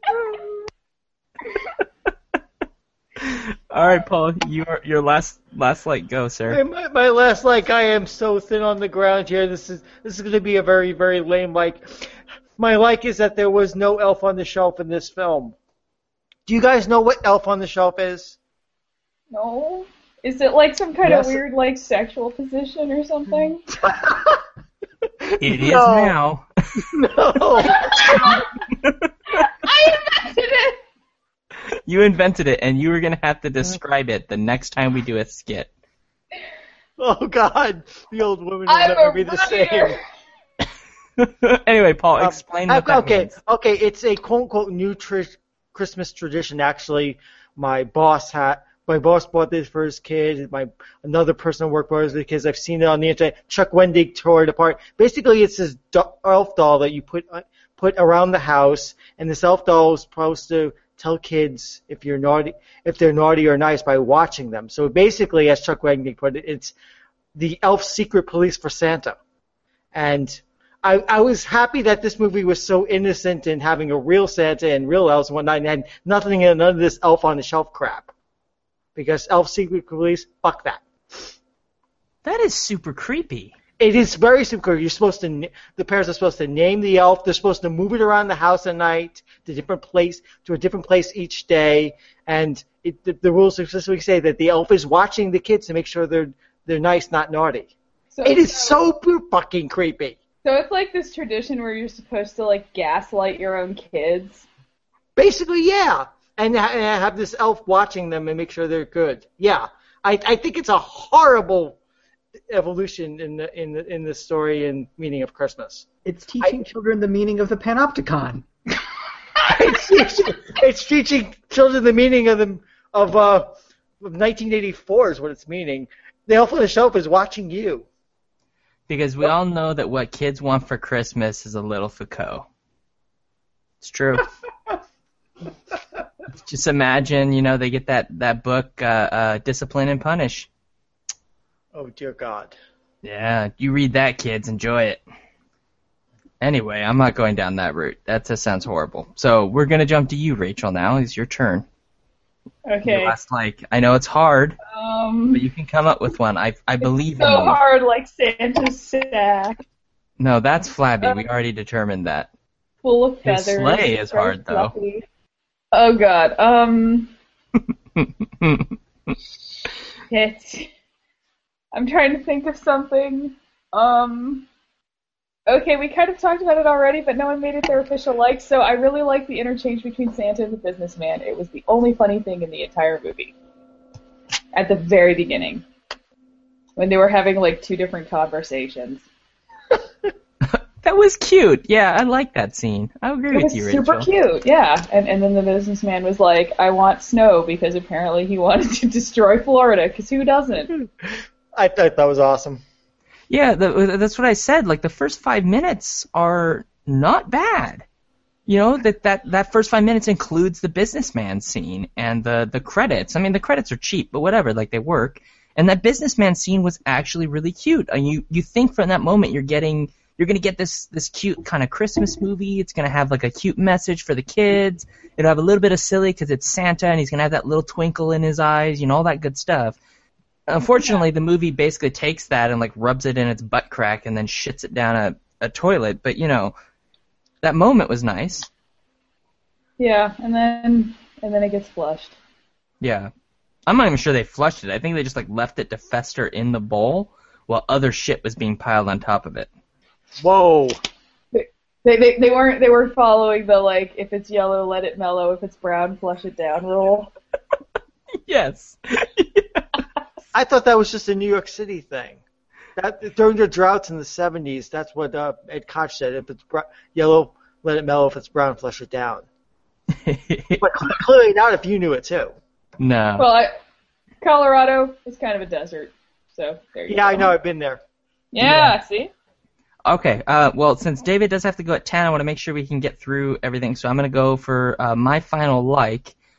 All right, Paul, your last like go, sir. My last like, I am so thin on the ground here. This is going to be a very, very lame like. My like is that there was no Elf on the Shelf in this film. Do you guys know what Elf on the Shelf is? No. Is it like some kind of weird like sexual position or something? It is now. No. I invented it. You invented it, and you were going to have to describe it the next time we do a skit. Oh, God. The old woman will never be the same. Anyway, Paul, explain what that means. Okay, it's a quote-unquote new Christmas tradition, actually. My boss bought this for his kid. Another person at work bought it for his kids. I've seen it on the internet. Chuck Wendig tore it apart. Basically, it's this elf doll that you put around the house, and this elf doll is supposed to tell kids if they're naughty or nice by watching them. So basically, as Chuck Wendig put it, it's the elf secret police for Santa. And I was happy that this movie was so innocent in having a real Santa and real elves and whatnot, and had none of this Elf on the Shelf crap. Because Elf Secret Police, fuck that. That is super creepy. It is very super creepy. The parents are supposed to name the elf. They're supposed to move it around the house at night to a different place each day. And the rules specifically say that the elf is watching the kids to make sure they're nice, not naughty. It is so fucking creepy. So it's like this tradition where you're supposed to like gaslight your own kids. Basically, yeah. And have this elf watching them and make sure they're good. Yeah, I think it's a horrible evolution in the story and meaning of Christmas. It's teaching children the meaning of the Panopticon. It's teaching children the meaning of 1984 is what it's meaning. The Elf on the Shelf is watching you. Because we all know that what kids want for Christmas is a little Foucault. It's true. Just imagine, they get that book, Discipline and Punish. Oh, dear God. Yeah, you read that, kids. Enjoy it. Anyway, I'm not going down that route. That just sounds horrible. So we're going to jump to you, Rachel, now. It's your turn. Okay. Your last like. I know it's hard, but you can come up with one. I believe in you. So hard like Santa's sack. No, that's flabby. We already determined that. Full of feathers. His sleigh is hard, though. Fluffy. Oh, God. I'm trying to think of something. Okay, we kind of talked about it already, but no one made it their official like, so I really like the interchange between Santa and the businessman. It was the only funny thing in the entire movie. At the very beginning. When they were having, like, two different conversations. That was cute. Yeah, I like that scene. I agree with you, Rachel. It was super cute, yeah. And then the businessman was like, I want snow, because apparently he wanted to destroy Florida, because who doesn't? I thought that was awesome. Yeah, that's what I said. Like, the first 5 minutes are not bad. That first 5 minutes includes the businessman scene and the credits. I mean, the credits are cheap, but whatever, like, they work. And that businessman scene was actually really cute. And you think from that moment you're going to get this cute kind of Christmas movie. It's going to have, like, a cute message for the kids. It'll have a little bit of silly because it's Santa and he's going to have that little twinkle in his eyes, all that good stuff. Unfortunately, the movie basically takes that and, like, rubs it in its butt crack and then shits it down a toilet. But, that moment was nice. Yeah, and then it gets flushed. Yeah. I'm not even sure they flushed it. I think they just, like, left it to fester in the bowl while other shit was being piled on top of it. Whoa. They weren't following the, like, if it's yellow, let it mellow. If it's brown, flush it down rule. Yes. I thought that was just a New York City thing. During the droughts in the 70s, that's what Ed Koch said. If it's yellow, let it mellow. If it's brown, flush it down. But clearly not if you knew it, too. No. Well, Colorado is kind of a desert, so there you go. Yeah, I know. I've been there. Yeah, see? Okay, well, since David does have to go at 10, I want to make sure we can get through everything, so I'm going to go for my final like.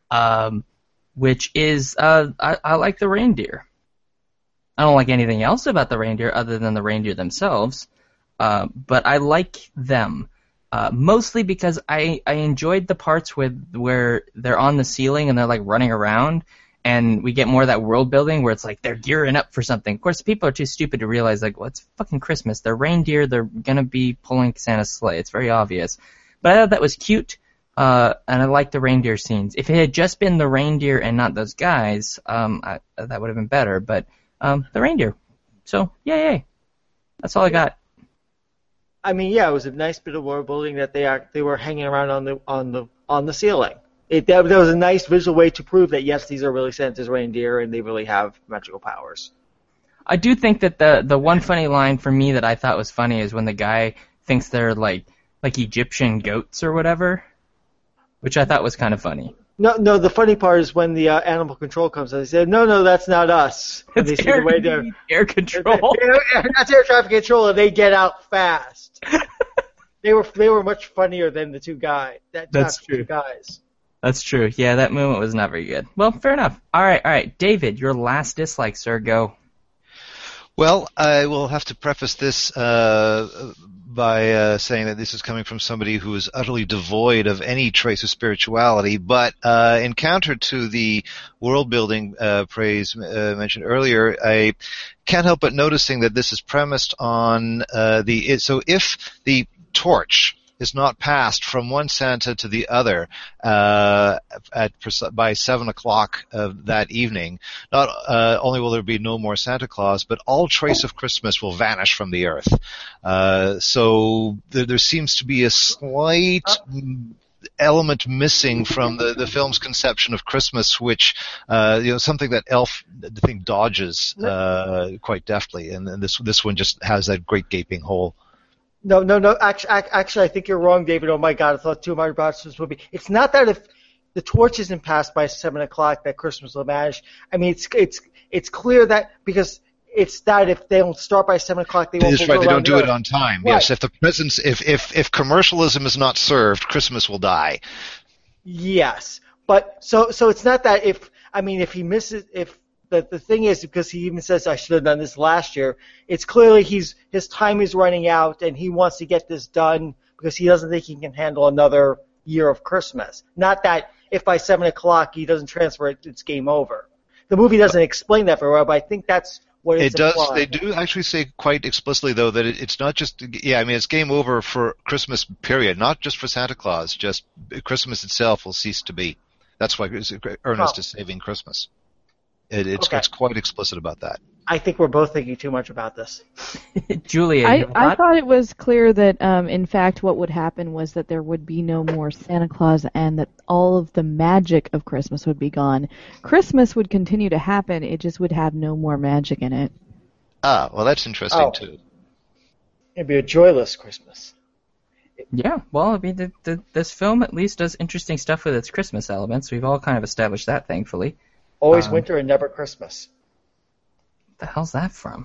which is I like the reindeer. I don't like anything else about the reindeer other than the reindeer themselves, but I like them. Mostly because I enjoyed the parts where they're on the ceiling and they're like running around, and we get more of that world building where it's like they're gearing up for something. Of course, people are too stupid to realize, like, well, it's fucking Christmas. They're reindeer. They're gonna be pulling Santa's sleigh. It's very obvious. But I thought that was cute, and I liked the reindeer scenes. If it had just been the reindeer and not those guys, that would have been better. But the reindeer. So yay. That's all I got. I mean, yeah, it was a nice bit of world building that they were hanging around on the ceiling. That was a nice visual way to prove that yes, these are really Santa's reindeer and they really have magical powers. I do think that the one funny line for me that I thought was funny is when the guy thinks they're like Egyptian goats or whatever, which I thought was kind of funny. No, the funny part is when the animal control comes and they say, no, that's not us. And they see the way air control. That's air traffic control, and they get out fast. They were much funnier than the two guys. That's true. Two guys. That's true. Yeah, that moment was not very good. Well, fair enough. All right. David, your last dislike, sir. Go. Well, I will have to preface this by saying that this is coming from somebody who is utterly devoid of any trace of spirituality, but in counter to the world-building praise mentioned earlier, I can't help but noticing that this is premised on so if the torch is not passed from one Santa to the other by 7 o'clock that evening, not only will there be no more Santa Claus, but all trace of Christmas will vanish from the earth. So there seems to be a slight element missing from the film's conception of Christmas, which something that Elf, I think, dodges quite deftly, and this one just has that great gaping hole. No. Actually, I think you're wrong, David. Oh my God, I thought too much about this movie. It's not that if the torch isn't passed by 7 o'clock that Christmas will vanish. I mean, it's clear that because it's that if they don't start by 7 o'clock, they won't. That's right. They don't do it on time. Right. Yes. If the presents, if commercialism is not served, Christmas will die. Yes, but so it's not that if he misses the thing is, because he even says I should have done this last year, it's clearly his time is running out and he wants to get this done because he doesn't think he can handle another year of Christmas. Not that if by 7 o'clock he doesn't transfer it, it's game over. The movie doesn't explain that very well, but I think that's what it's does. implied. They do actually say quite explicitly, though, that it's not just, it's game over for Christmas, period, not just for Santa Claus, just Christmas itself will cease to be. That's why Ernest is saving Christmas. It's quite explicit about that. I think we're both thinking too much about this. Julia, I thought it was clear that, in fact, what would happen was that there would be no more Santa Claus and that all of the magic of Christmas would be gone. Christmas would continue to happen, it just would have no more magic in it. Ah, well, that's interesting, too. It'd be a joyless Christmas. Yeah, well, I mean, this film at least does interesting stuff with its Christmas elements. We've all kind of established that, thankfully. Always winter and never Christmas. The hell's that from?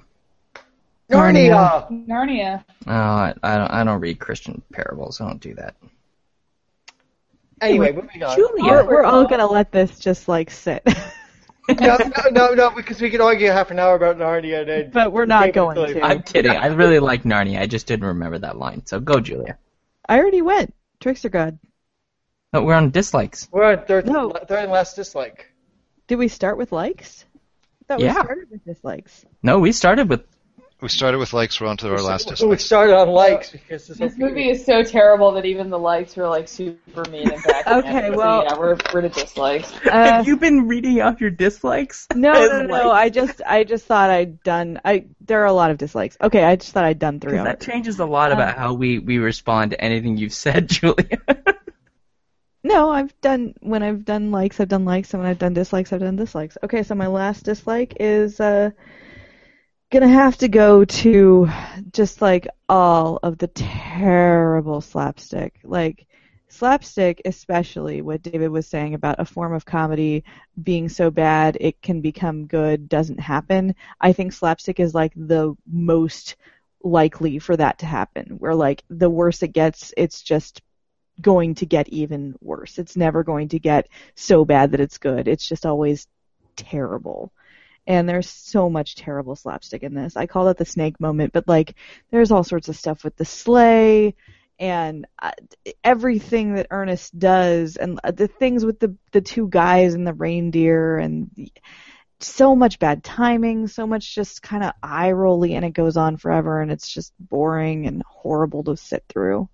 Narnia. Oh, I don't read Christian parables. I don't do that. Anyway, moving on. Julia, we're all gonna let this just sit. No, because we could argue half an hour about Narnia. But we're not going to. I'm kidding. I really like Narnia. I just didn't remember that line. So go, Julia. I already went. Trickster God. No, we're on dislikes. We're on third and last dislike. Did we start with likes? I thought we started with dislikes. No, we started with likes. We're on to our last dislikes. We started on likes because this movie is so terrible that even the likes were super mean and back. Okay, well, so, yeah, we're to dislikes. Have you been reading off your dislikes? No. I just thought I'd done. There are a lot of dislikes. Okay, I just thought I'd done 3 of that changes a lot about how we respond to anything you've said, Julia. No, when I've done likes, I've done likes, and when I've done dislikes, I've done dislikes. Okay, so my last dislike is gonna have to go to just all of the terrible slapstick. Slapstick, especially what David was saying about a form of comedy being so bad it can become good, doesn't happen. I think slapstick is the most likely for that to happen, where the worse it gets, it's just going to get even worse. It's never going to get so bad that it's good. It's just always terrible. And there's so much terrible slapstick in this. I call it the snake moment, but like there's all sorts of stuff with the sleigh and everything that Ernest does, and the things with the two guys and the reindeer, and so much bad timing, so much just kind of eye-rolly, and it goes on forever, and it's just boring and horrible to sit through.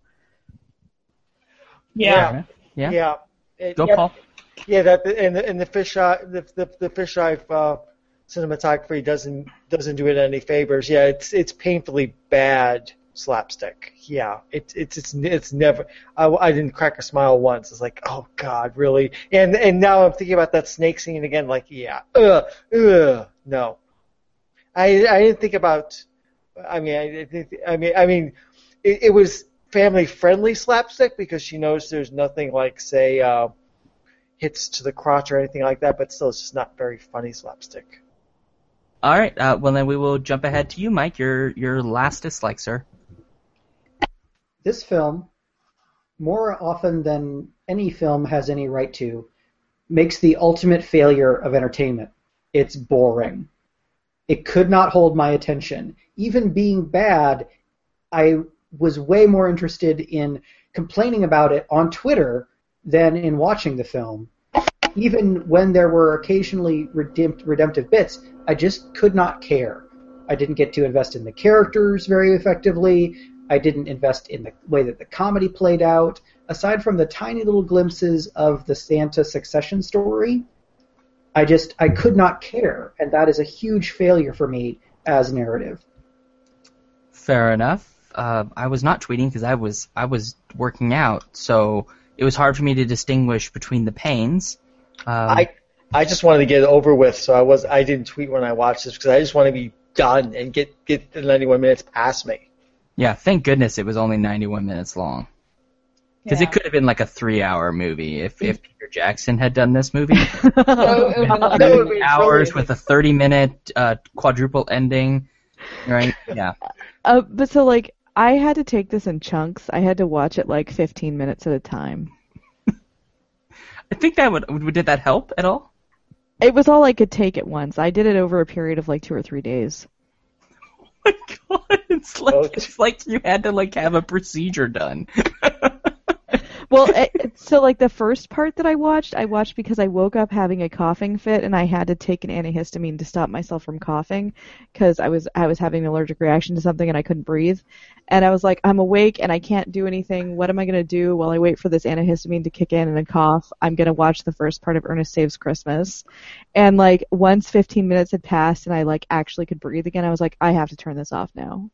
Yeah. Go, Paul. Yeah, that and the fisheye cinematography doesn't do it any favors. Yeah, it's painfully bad slapstick. Yeah, it's never. I didn't crack a smile once. It's like, oh God, really? And now I'm thinking about that snake scene again. Like, yeah, no. I didn't think about. I mean, it was family friendly slapstick because she knows there's nothing like, say, hits to the crotch or anything like that. But still, it's just not very funny slapstick. All right. Well, then we will jump ahead to you, Mike. Your last dislike, sir. This film, more often than any film has any right to, makes the ultimate failure of entertainment. It's boring. It could not hold my attention. Even being bad, I was way more interested in complaining about it on Twitter than in watching the film. Even when there were occasionally redemptive bits, I just could not care. I didn't get to invest in the characters very effectively. I didn't invest in the way that the comedy played out. Aside from the tiny little glimpses of the Santa succession story, I could not care, and that is a huge failure for me as narrative. Fair enough. I was not tweeting because I was working out, so it was hard for me to distinguish between the pains. I just wanted to get it over with, so I didn't tweet when I watched this because I just want to be done and get the 91 minutes past me. Yeah, thank goodness it was only 91 minutes long. Because it could have been like a 3-hour movie if Peter Jackson had done this movie. 3 hours with a 30-minute quadruple ending, right? Yeah. But so like I had to take this in chunks. I had to watch it like 15 minutes at a time. I think did that help at all? It was all I could take at once. I did it over a period of like 2 or 3 days. Oh my God! It's like you had to like have a procedure done. Well, so like the first part that I watched because I woke up having a coughing fit and I had to take an antihistamine to stop myself from coughing because I was having an allergic reaction to something and I couldn't breathe. And I was like, I'm awake and I can't do anything. What am I going to do while I wait for this antihistamine to kick in and then cough? I'm going to watch the first part of Ernest Saves Christmas. And like once 15 minutes had passed and I like actually could breathe again, I was like, I have to turn this off now.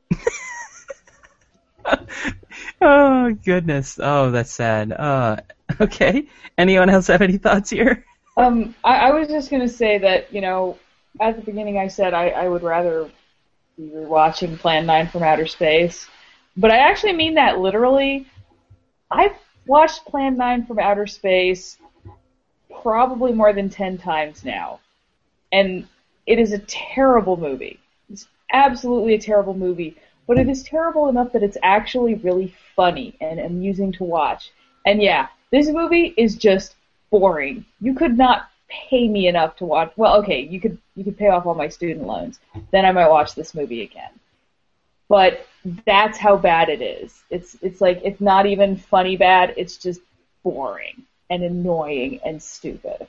Oh, goodness. Oh, that's sad. Okay. Anyone else have any thoughts here? I was just going to say that, at the beginning I said I would rather be rewatching Plan 9 from Outer Space. But I actually mean that literally. I've watched Plan 9 from Outer Space probably more than 10 times now. And it is a terrible movie. It's absolutely a terrible movie. But it is terrible enough that it's actually really funny and amusing to watch. And yeah, this movie is just boring. You could not pay me enough to watch. Well, okay, you could pay off all my student loans. Then I might watch this movie again. But that's how bad it is. It's like it's not even funny bad. It's just boring and annoying and stupid.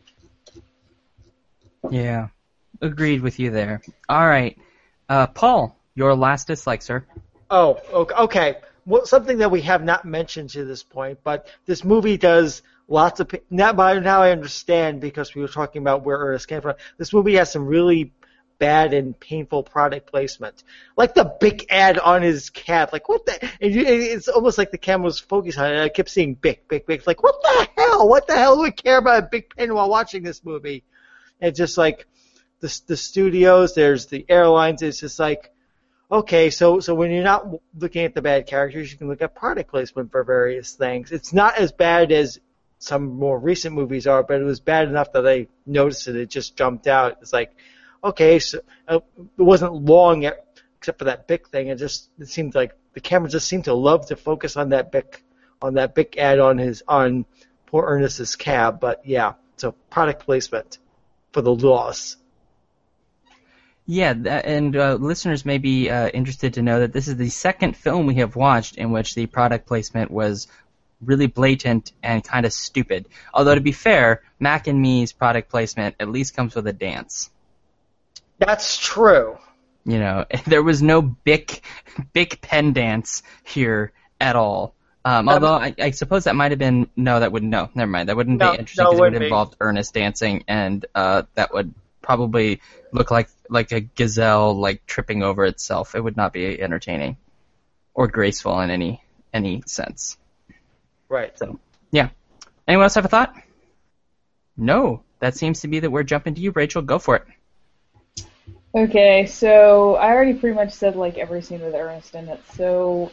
Yeah, agreed with you there. All right, Paul. Your last dislike, sir. Oh, okay. Well, something that we have not mentioned to this point, but this movie does lots of... Now I understand because we were talking about where Ernest came from. This movie has some really bad and painful product placement. Like the big ad on his cat. Like, what the... It's almost like the camera was focused on it, and I kept seeing big. It's like, what the hell? What the hell do we care about a big pen while watching this movie? And just like the studios, there's the airlines, it's just like... Okay, so when you're not looking at the bad characters, you can look at product placement for various things. It's not as bad as some more recent movies are, but it was bad enough that I noticed it. It just jumped out. It's like, okay, so it wasn't long except for that Bic thing. It seemed like the camera just seemed to love to focus on that Bic on that big ad on poor Ernest's cab. But yeah, so product placement for the loss. Yeah, and listeners may be interested to know that this is the second film we have watched in which the product placement was really blatant and kind of stupid. Although, to be fair, Mac and Me's product placement at least comes with a dance. That's true. You know, there was no Bic pen dance here at all. Although I suppose that might have been never mind. That wouldn't be interesting because it would have involved Ernest dancing, and that would probably look like a gazelle like tripping over itself. It would not be entertaining or graceful in any sense. Right. So yeah. Anyone else have a thought? No. That seems to be that we're jumping to you, Rachel. Go for it. Okay, so I already pretty much said like every scene with Ernest in it. So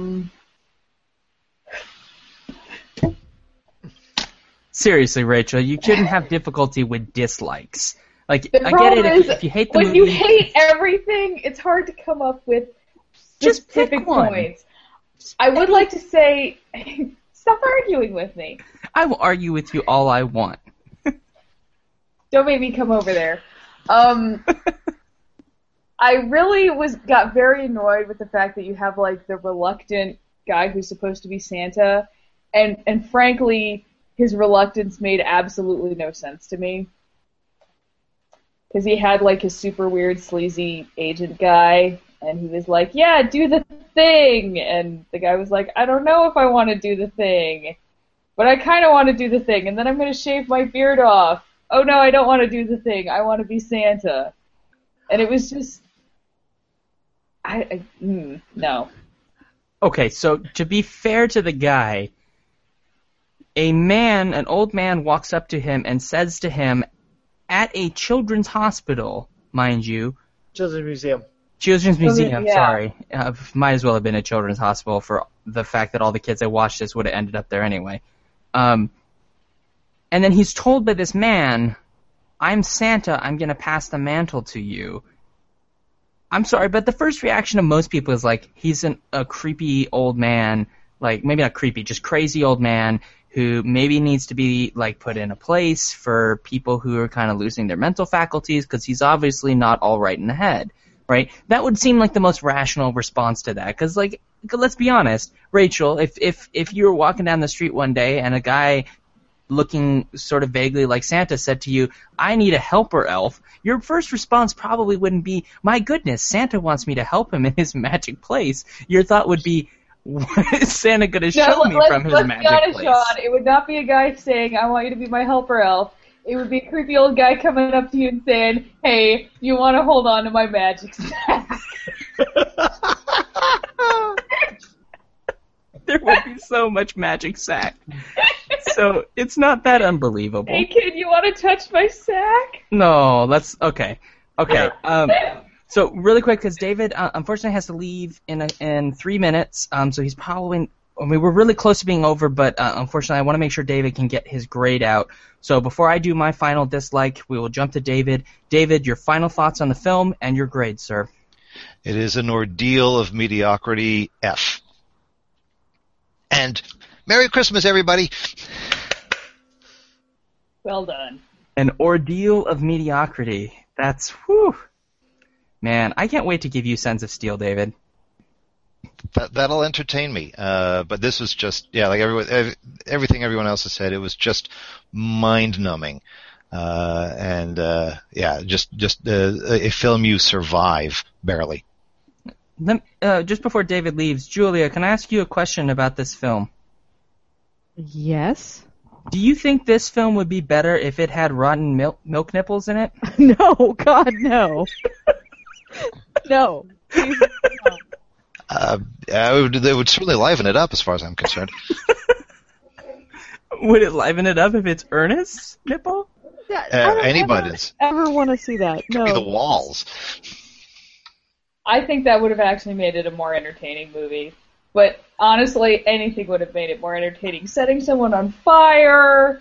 seriously, Rachel, you shouldn't have difficulty with dislikes. Like, the I get it is, if you hate the when movie. you hate everything, it's hard to come up with just specific one. points. I would like to say, stop arguing with me. I will argue with you all I want. Don't make me come over there. I really got very annoyed with the fact that you have like the reluctant guy who's supposed to be Santa, and frankly, his reluctance made absolutely no sense to me. Because he had like his super weird sleazy agent guy, and he was like, "Yeah, do the thing," and the guy was like, "I don't know if I want to do the thing, but I kind of want to do the thing, and then I'm going to shave my beard off. Oh no, I don't want to do the thing. I want to be Santa." And it was just, no. Okay, so to be fair to the guy, an old man walks up to him and says to him, at a children's hospital, mind you. Children's Museum. Yeah. Sorry. Might as well have been a children's hospital for the fact that all the kids that watched this would have ended up there anyway. And then he's told by this man, "I'm Santa, I'm going to pass the mantle to you." I'm sorry, but the first reaction of most people is like, he's a creepy old man, like, maybe not creepy, just crazy old man who maybe needs to be, like, put in a place for people who are kind of losing their mental faculties, because he's obviously not all right in the head, right? That would seem like the most rational response to that, because, like, let's be honest, Rachel, if you were walking down the street one day and a guy looking sort of vaguely like Santa said to you, "I need a helper elf," your first response probably wouldn't be, "My goodness, Santa wants me to help him in his magic place." Your thought would be, "What is Santa going to show me from his magic let's place?" be honest, Sean. It would not be a guy saying, "I want you to be my helper elf." It would be a creepy old guy coming up to you and saying, "Hey, you want to hold on to my magic sack?" There would be so much magic sack. So it's not that unbelievable. "Hey kid, you want to touch my sack?" No, that's okay. Okay. So really quick, because David unfortunately has to leave in 3 minutes. So he's probably. I mean, we're really close to being over, but unfortunately, I want to make sure David can get his grade out. So before I do my final dislike, we will jump to David. David, your final thoughts on the film and your grade, sir. It is an ordeal of mediocrity F. And Merry Christmas, everybody. Well done. An ordeal of mediocrity. That's, whew. Man, I can't wait to give you Sons of Steel, David. That'll entertain me. But this was just, like everything everyone else has said, it was just mind-numbing. Just a film you survive, barely. Just before David leaves, Julia, can I ask you a question about this film? Yes. Do you think this film would be better if it had rotten milk nipples in it? No, God, no. No. Please, no. They would certainly liven it up as far as I'm concerned. Would it liven it up if it's Ernest's nipple? Yeah, anybody's. I don't ever want to see that. No. The walls. I think that would have actually made it a more entertaining movie. But honestly, anything would have made it more entertaining. Setting someone on fire.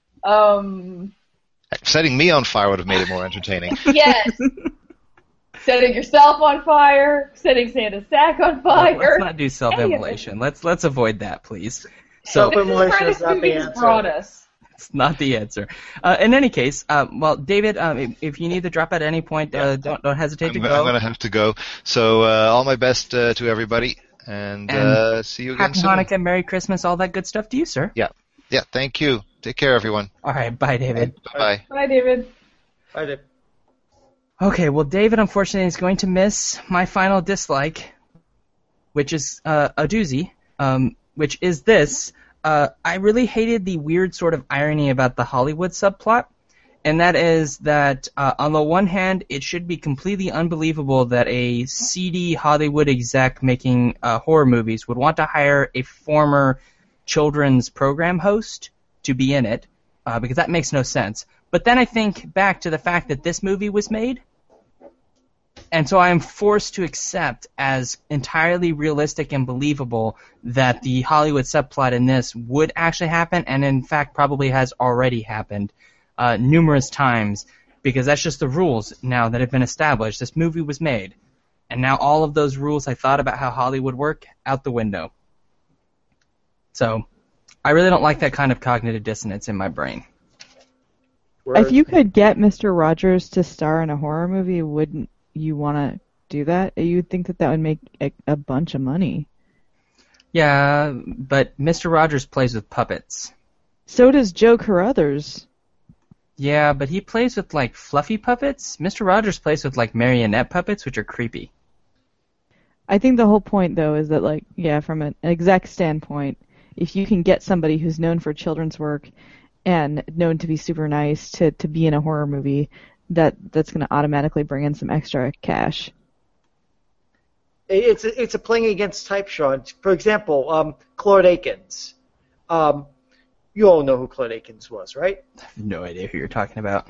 Setting me on fire would have made it more entertaining. Yes. Setting yourself on fire. Setting Santa's sack on fire. Let's not do self-immolation. Let's avoid that, please. So Self-immolation is not the answer. Brought us. It's not the answer. In any case, well, David, if you need to drop at any point, don't hesitate to go. I'm going to have to go. So all my best to everybody, and see you again Happy soon. Hanukkah, Merry Christmas, all that good stuff to you, sir. Yeah, thank you. Take care, everyone. All right, bye, David. Bye-bye. Bye, David. Bye, David. Okay, well, David, unfortunately, is going to miss my final dislike, which is a doozy, which is this. I really hated the weird sort of irony about the Hollywood subplot, and that is that, on the one hand, it should be completely unbelievable that a seedy Hollywood exec making horror movies would want to hire a former children's program host to be in it, because that makes no sense. But then I think back to the fact that this movie was made, and so I am forced to accept as entirely realistic and believable that the Hollywood subplot in this would actually happen, and in fact probably has already happened numerous times, because that's just the rules now that have been established. This movie was made, and now all of those rules I thought about how Hollywood work, out the window. So I really don't like that kind of cognitive dissonance in my brain. If you could get Mr. Rogers to star in a horror movie, wouldn't you want to do that? You'd think that would make a bunch of money. Yeah, but Mr. Rogers plays with puppets. So does Joe Carruthers. Yeah, but he plays with, like, fluffy puppets. Mr. Rogers plays with, like, marionette puppets, which are creepy. I think the whole point, though, is that, like, yeah, from an exec standpoint, if you can get somebody who's known for children's work and known to be super nice to be in a horror movie, that's going to automatically bring in some extra cash. It's a playing against type, Sean. For example, Claude Akins. You all know who Claude Akins was, right? I have no idea who you're talking about.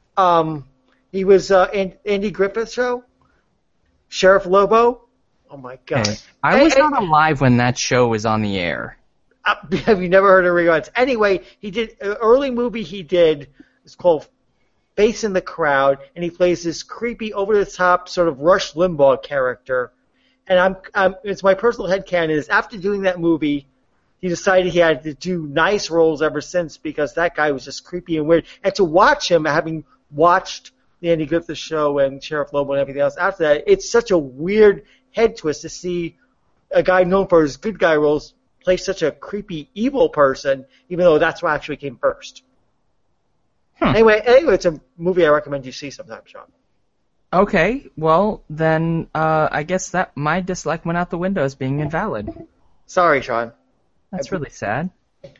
He was Andy Griffith Show, Sheriff Lobo. Oh my God! Hey, I was not alive when that show was on the air. Have you never heard of Regards? Anyway, he did an early movie he did. It's called Face in the Crowd, and he plays this creepy, over-the-top sort of Rush Limbaugh character. And it's my personal headcanon is after doing that movie, he decided he had to do nice roles ever since because that guy was just creepy and weird. And to watch him, having watched the Andy Griffith Show and Sheriff Lobo and everything else after that, it's such a weird head twist to see a guy known for his good guy roles play such a creepy, evil person, even though that's what actually came first. Anyway, it's a movie I recommend you see sometime, Sean. Okay, well, then I guess that my dislike went out the window as being invalid. Sorry, Sean. That's really sad.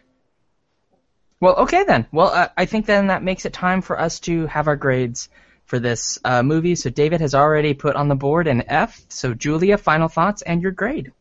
Well, okay then. Well, I think then that makes it time for us to have our grades for this movie. So David has already put on the board an F. So Julia, final thoughts and your grade.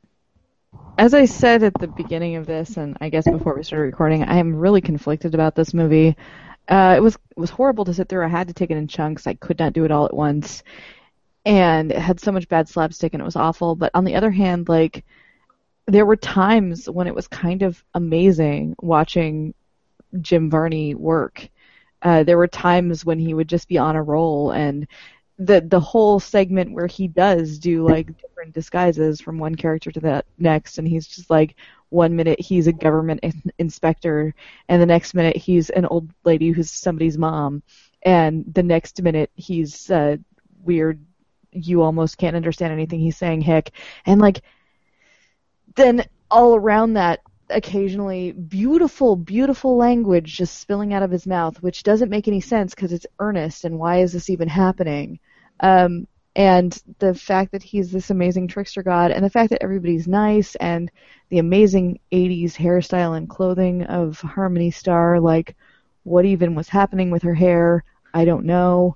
As I said at the beginning of this, and I guess before we started recording, I am really conflicted about this movie. It was horrible to sit through. I had to take it in chunks. I could not do it all at once. And it had so much bad slapstick and it was awful. But on the other hand, like, there were times when it was kind of amazing watching Jim Varney work. There were times when he would just be on a roll, and the whole segment where he does do like different disguises from one character to the next, and he's just like, 1 minute he's a government inspector, and the next minute he's an old lady who's somebody's mom, and the next minute he's weird, you almost can't understand anything he's saying, hick, and like, then all around that, occasionally beautiful, beautiful language just spilling out of his mouth, which doesn't make any sense because it's earnest, and why is this even happening? And the fact that he's this amazing trickster god, and the fact that everybody's nice, and the amazing 80s hairstyle and clothing of Harmony Star, like, what even was happening with her hair, I don't know.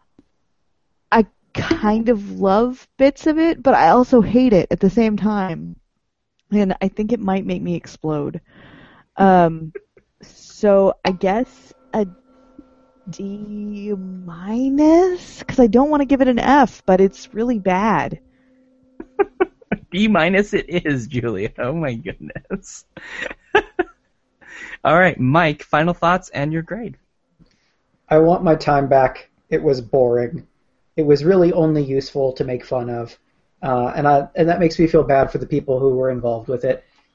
I kind of love bits of it, but I also hate it at the same time. And I think it might make me explode. So I guess a D-, because I don't want to give it an F, but it's really bad. B- it is, Julia. Oh my goodness. All right, Mike, final thoughts and your grade. I want my time back. It was boring. It was really only useful to make fun of. And that makes me feel bad for the people who were involved with it.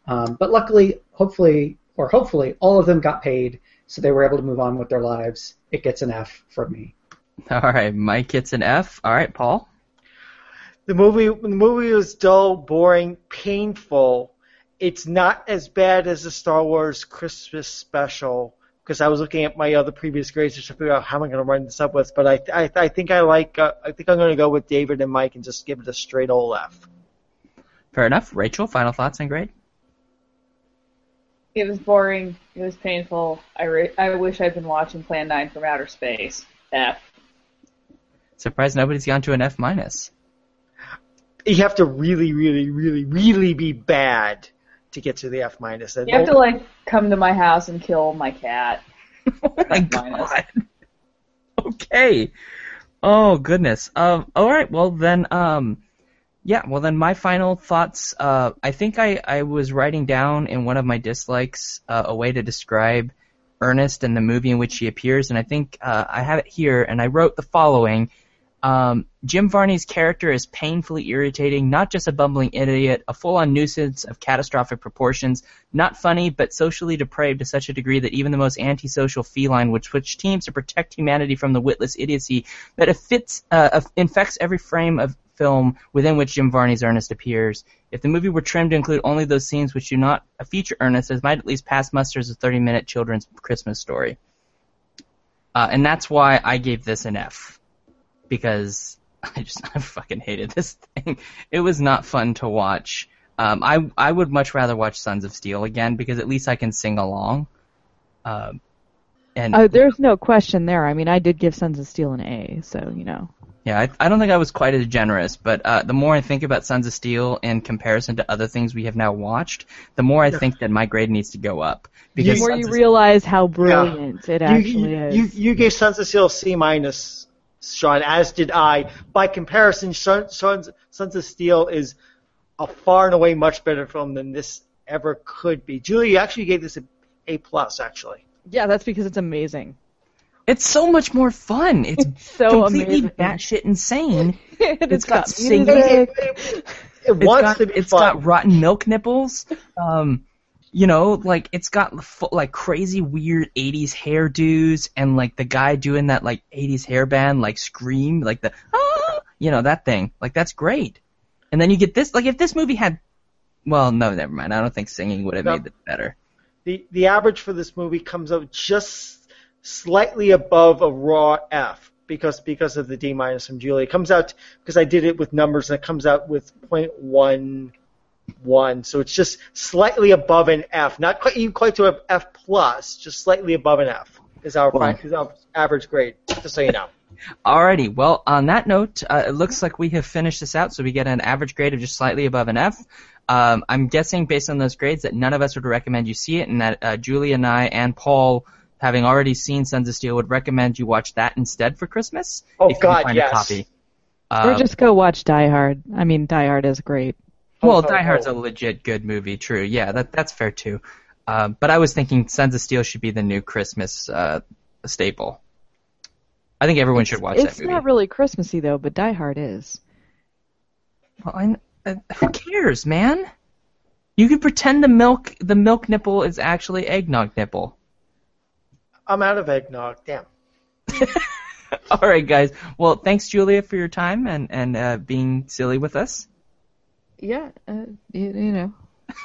But luckily, hopefully, all of them got paid, so they were able to move on with their lives. It gets an F from me. All right, Mike gets an F. All right, Paul? The movie was dull, boring, painful. It's not as bad as the Star Wars Christmas special, because I was looking at my other previous grades just to figure out how am I going to run this up with. But I think I'm going to go with David and Mike and just give it a straight old F. Fair enough. Rachel, final thoughts and grade? It was boring. It was painful. I wish I'd been watching Plan 9 from Outer Space. F. Surprised nobody's gone to an F minus. You have to really, really, really, really be bad to get to the F minus. You have to come to my house and kill my cat. Oh my God. Okay. Oh goodness. All right. Well then. Well then, my final thoughts. I think I was writing down in one of my dislikes a way to describe Ernest and the movie in which he appears, and I think I have it here. And I wrote the following. Jim Varney's character is painfully irritating, not just a bumbling idiot, a full-on nuisance of catastrophic proportions, not funny, but socially depraved to such a degree that even the most antisocial feline would switch teams to protect humanity from the witless idiocy that infects every frame of film within which Jim Varney's Ernest appears. If the movie were trimmed to include only those scenes which do not feature Ernest, it might at least pass muster as a 30-minute children's Christmas story. And that's why I gave this an F. Because I fucking hated this thing. It was not fun to watch. I would much rather watch Sons of Steel again because at least I can sing along. There's no question there. I mean, I did give Sons of Steel an A, so you know. Yeah, I don't think I was quite as generous, but the more I think about Sons of Steel in comparison to other things we have now watched, the more I think that my grade needs to go up. Because the more you realize how brilliant it actually is. You gave Sons of Steel C minus. Sean, as did I. By comparison, Sons of Steel is a far and away much better film than this ever could be. Julie, you actually gave this an A+, actually. Yeah, that's because it's amazing. It's so much more fun. It's so completely batshit insane. It's got singing. It's got rotten milk nipples. It's got crazy weird 80s hairdos and the guy doing that 80s hairband Scream, that thing. That's great. And then you get this, if this movie had, well, no, never mind. I don't think singing would have made it better. The average for this movie comes out just slightly above a raw F because of the D minus from Julie. It comes out, because I did it with numbers, and it comes out with 0.11, so it's just slightly above an F, not quite to an F+, just slightly above an F is our average grade, just so you know. Alrighty, well, on that note, it looks like we have finished this out, so we get an average grade of just slightly above an F. I'm guessing, based on those grades, that none of us would recommend you see it, and that Julie and I and Paul, having already seen Sons of Steel, would recommend you watch that instead for Christmas. Oh, if God, you find yes. a copy. Or just go watch Die Hard. I mean, Die Hard is great. Well, Die Hard's a legit good movie, true. Yeah, that's fair, too. But I was thinking Sons of Steel should be the new Christmas staple. I think everyone should watch that movie. It's not really Christmassy, though, but Die Hard is. Well, who cares, man? You can pretend the milk nipple is actually eggnog nipple. I'm out of eggnog, damn. All right, guys. Well, thanks, Julia, for your time and being silly with us. Yeah, you know.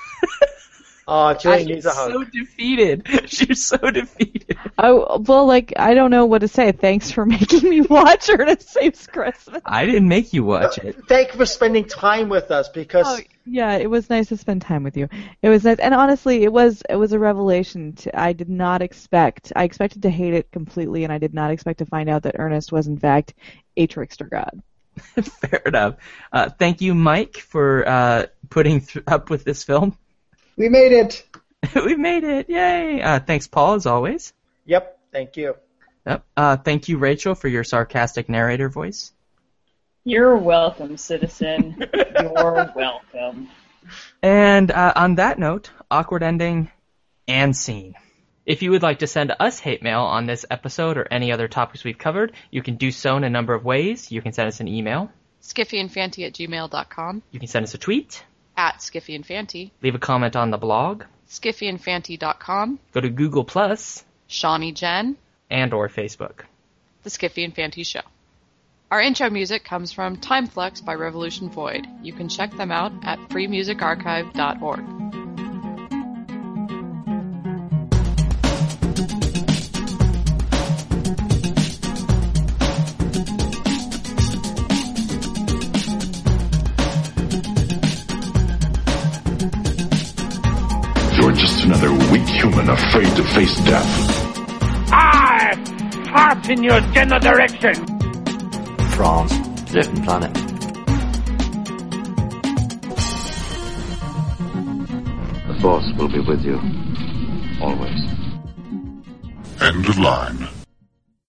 Oh, Julie needs a hug. So defeated. She's so defeated. Oh, well, I don't know what to say. Thanks for making me watch Ernest Saves Christmas. I didn't make you watch it. Thank you for spending time with us, because... Oh, yeah, it was nice to spend time with you. It was nice, and honestly, it was a revelation. I did not expect. I expected to hate it completely, and I did not expect to find out that Ernest was, in fact, a trickster god. Fair enough. Thank you, Mike, for putting up with this film. We made it! We made it! Yay! Thanks, Paul, as always. Yep, thank you. Yep. Thank you, Rachel, for your sarcastic narrator voice. You're welcome, citizen. You're welcome. And on that note, awkward ending and scene. If you would like to send us hate mail on this episode or any other topics we've covered, you can do so in a number of ways. You can send us an email. SkiffyandFanty@gmail.com. You can send us a tweet. at SkiffyandFanty. Leave a comment on the blog. SkiffyandFanty.com. Go to Google+. Shawnee Jen. And or Facebook. The Skiffy and Fanty Show. Our intro music comes from Timeflux by Revolution Void. You can check them out at freemusicarchive.org. You're just another weak human afraid to face death. I fart in your general direction. France, certain planet. The Force will be with you, always. End of line.